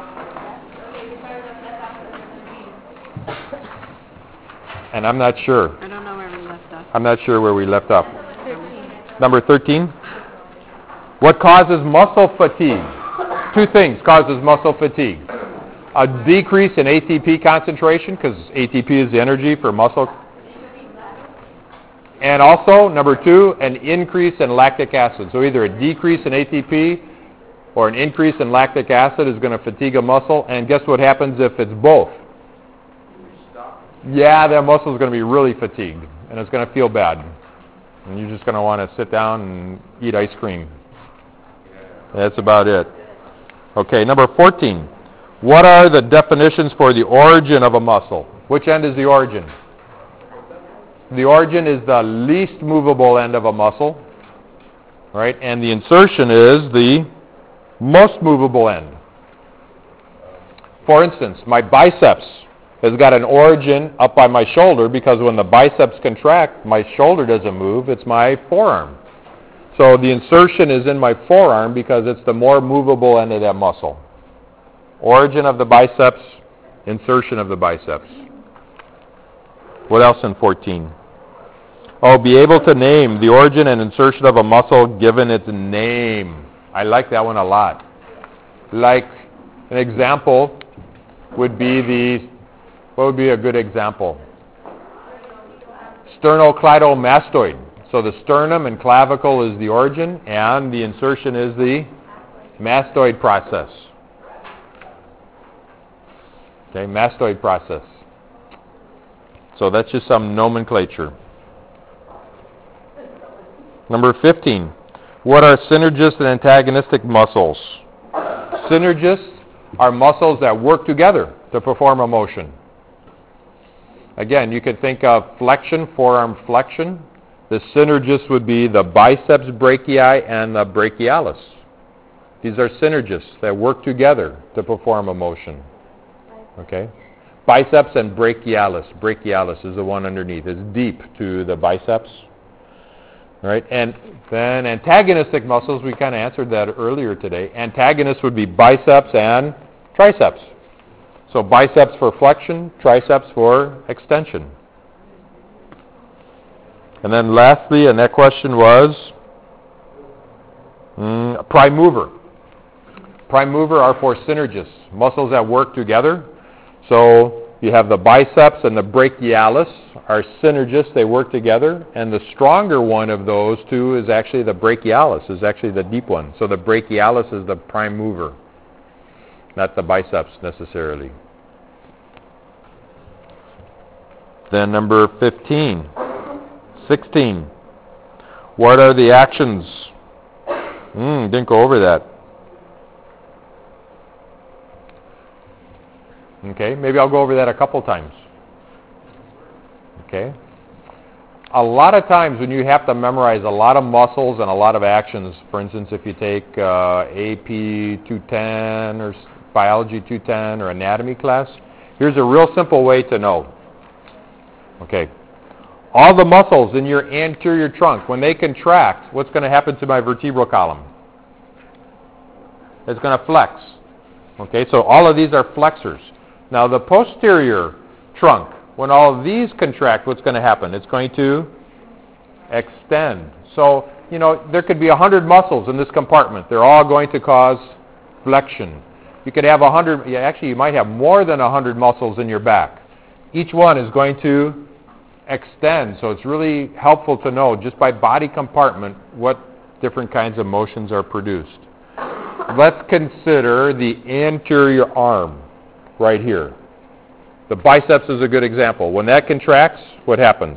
And I'm not sure. I don't know where we left off. I'm not sure where we left off. thirteen. Number thirteen. What causes muscle fatigue? Two things causes muscle fatigue. A decrease in A T P concentration, because A T P is the energy for muscle. And also, number two, an increase in lactic acid. So either a decrease in A T P or an increase in lactic acid is going to fatigue a muscle. And guess what happens if it's both? Yeah, that muscle is going to be really fatigued, and it's going to feel bad. And you're just going to want to sit down and eat ice cream. That's about it. Okay, number fourteen. What are the definitions for the origin of a muscle? Which end is the origin? The origin is the least movable end of a muscle, right? And the insertion is the most movable end. For instance, my biceps has got an origin up by my shoulder because when the biceps contract, my shoulder doesn't move, it's my forearm. So the insertion is in my forearm because it's the more movable end of that muscle. Origin of the biceps, insertion of the biceps. What else in fourteen? Oh, be able to name the origin and insertion of a muscle given its name. I like that one a lot. Like an example would be the, what would be a good example? Sternocleidomastoid. So the sternum and clavicle is the origin, and the insertion is the mastoid process. Okay, mastoid process. So that's just some nomenclature. Number fifteen. What are synergist and antagonistic muscles? Synergists are muscles that work together to perform a motion. Again, you could think of flexion, forearm flexion. The synergists would be the biceps brachii and the brachialis. These are synergists that work together to perform a motion. Okay? Biceps and brachialis. Brachialis is the one underneath. It's deep to the biceps. Right? And then antagonistic muscles, we kind of answered that earlier today. Antagonists would be biceps and triceps. So biceps for flexion, triceps for extension. And then lastly, and that question was mm, prime mover. Prime mover are for synergists, muscles that work together. So you have the biceps and the brachialis are synergists, they work together, and the stronger one of those two is actually the brachialis, is actually the deep one. So the brachialis is the prime mover, not the biceps necessarily. Then number fifteen, sixteen. What are the actions? Hmm, didn't go over that. Okay, maybe I'll go over that a couple times. Okay. A lot of times when you have to memorize a lot of muscles and a lot of actions, for instance, if you take uh, A P two ten or Biology two ten or Anatomy class, here's a real simple way to know. Okay. All the muscles in your anterior trunk, when they contract, what's going to happen to my vertebral column? It's going to flex. Okay, so all of these are flexors. Now the posterior trunk, when all of these contract, what's going to happen? It's going to extend. So, you know, there could be a hundred muscles in this compartment. They're all going to cause flexion. You could have a hundred, yeah, actually you might have more than a hundred muscles in your back. Each one is going to extend. So it's really helpful to know just by body compartment what different kinds of motions are produced. Let's consider the anterior arm right here. The biceps is a good example. When that contracts, what happens?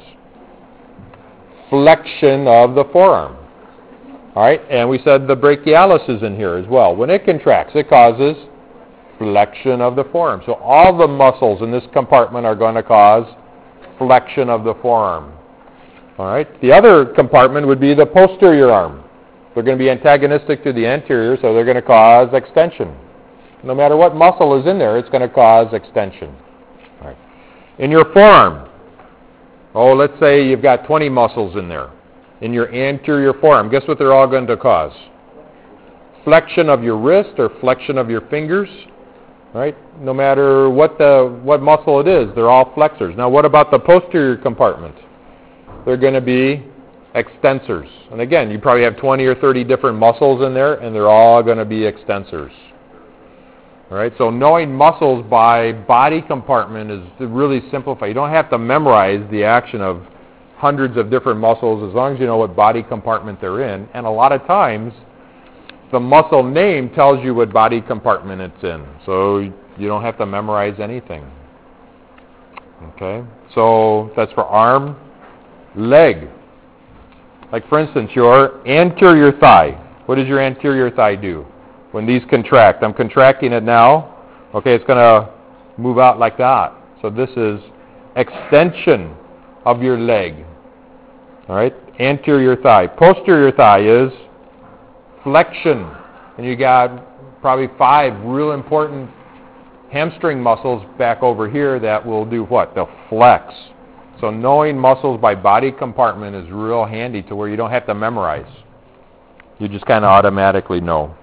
Flexion of the forearm. All right, and we said the brachialis is in here as well. When it contracts, it causes flexion of the forearm. So all the muscles in this compartment are going to cause flexion of the forearm. All right, the other compartment would be the posterior arm. They're going to be antagonistic to the anterior, so they're going to cause extension. No matter what muscle is in there, it's going to cause extension. All right. In your forearm, oh, let's say you've got twenty muscles in there. In your anterior forearm, guess what they're all going to cause? Flexion of your wrist or flexion of your fingers. Right? No matter what the what muscle it is, they're all flexors. Now, what about the posterior compartment? They're going to be extensors. And again, you probably have twenty or thirty different muscles in there, and they're all going to be extensors. All right, so knowing muscles by body compartment is to really simplify. You don't have to memorize the action of hundreds of different muscles as long as you know what body compartment they're in. And a lot of times, the muscle name tells you what body compartment it's in. So you don't have to memorize anything. Okay, so that's for arm. Leg. Like for instance, your anterior thigh. What does your anterior thigh do? When these contract, I'm contracting it now. Okay, it's going to move out like that. So this is extension of your leg. All right, anterior thigh. Posterior thigh is flexion. And you got probably five real important hamstring muscles back over here that will do what? They'll flex. So knowing muscles by body compartment is real handy to where you don't have to memorize. You just kind of automatically know.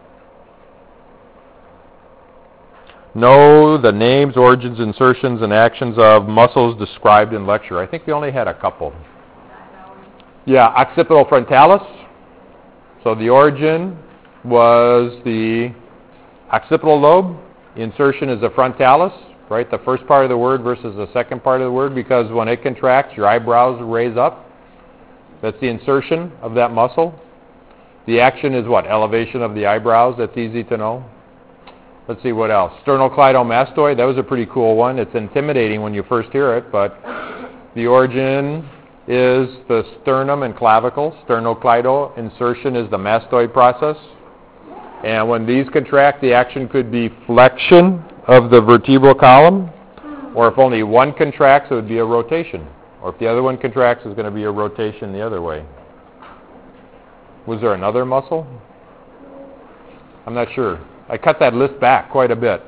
Know the names, origins, insertions, and actions of muscles described in lecture. I think we only had a couple. Yeah, occipital frontalis. So the origin was the occipital lobe. Insertion is the frontalis, right? The first part of the word versus the second part of the word, because when it contracts, your eyebrows raise up. That's the insertion of that muscle. The action is what? Elevation of the eyebrows. That's easy to know. Let's see what else. Sternocleidomastoid. That was a pretty cool one. It's intimidating when you first hear it, but the origin is the sternum and clavicle. Sternocleido. Insertion is the mastoid process. And when these contract, the action could be flexion of the vertebral column, or if only one contracts, it would be a rotation. Or if the other one contracts, it's going to be a rotation the other way. Was there another muscle? I'm not sure. I cut that list back quite a bit.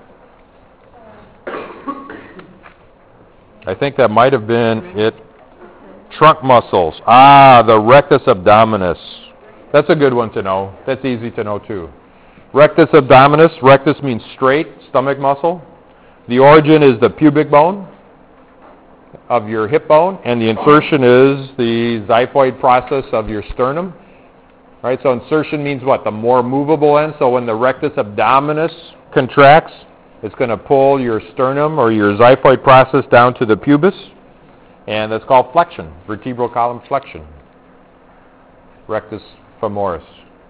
I think that might have been it. Trunk muscles. Ah, the rectus abdominis. That's a good one to know. That's easy to know too. Rectus abdominis. Rectus means straight, stomach muscle. The origin is the pubic bone. of your hip bone, and the insertion is the xiphoid process of your sternum. Right, so insertion means what? The more movable end. So when the rectus abdominis contracts, it's going to pull your sternum or your xiphoid process down to the pubis, and that's called flexion, vertebral column flexion, rectus femoris.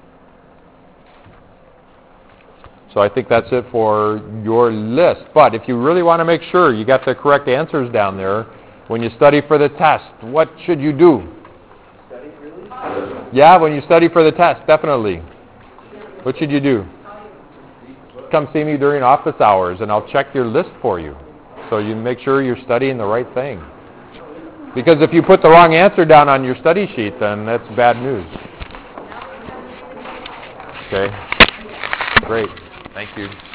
So I think that's it for your list. But if you really want to make sure you got the correct answers down there, when you study for the test, what should you do? Study, really? Yeah, when you study for the test, definitely. What should you do? Come see me during office hours, and I'll check your list for you, so you make sure you're studying the right thing. Because if you put the wrong answer down on your study sheet, then that's bad news. Okay? Great. Thank you.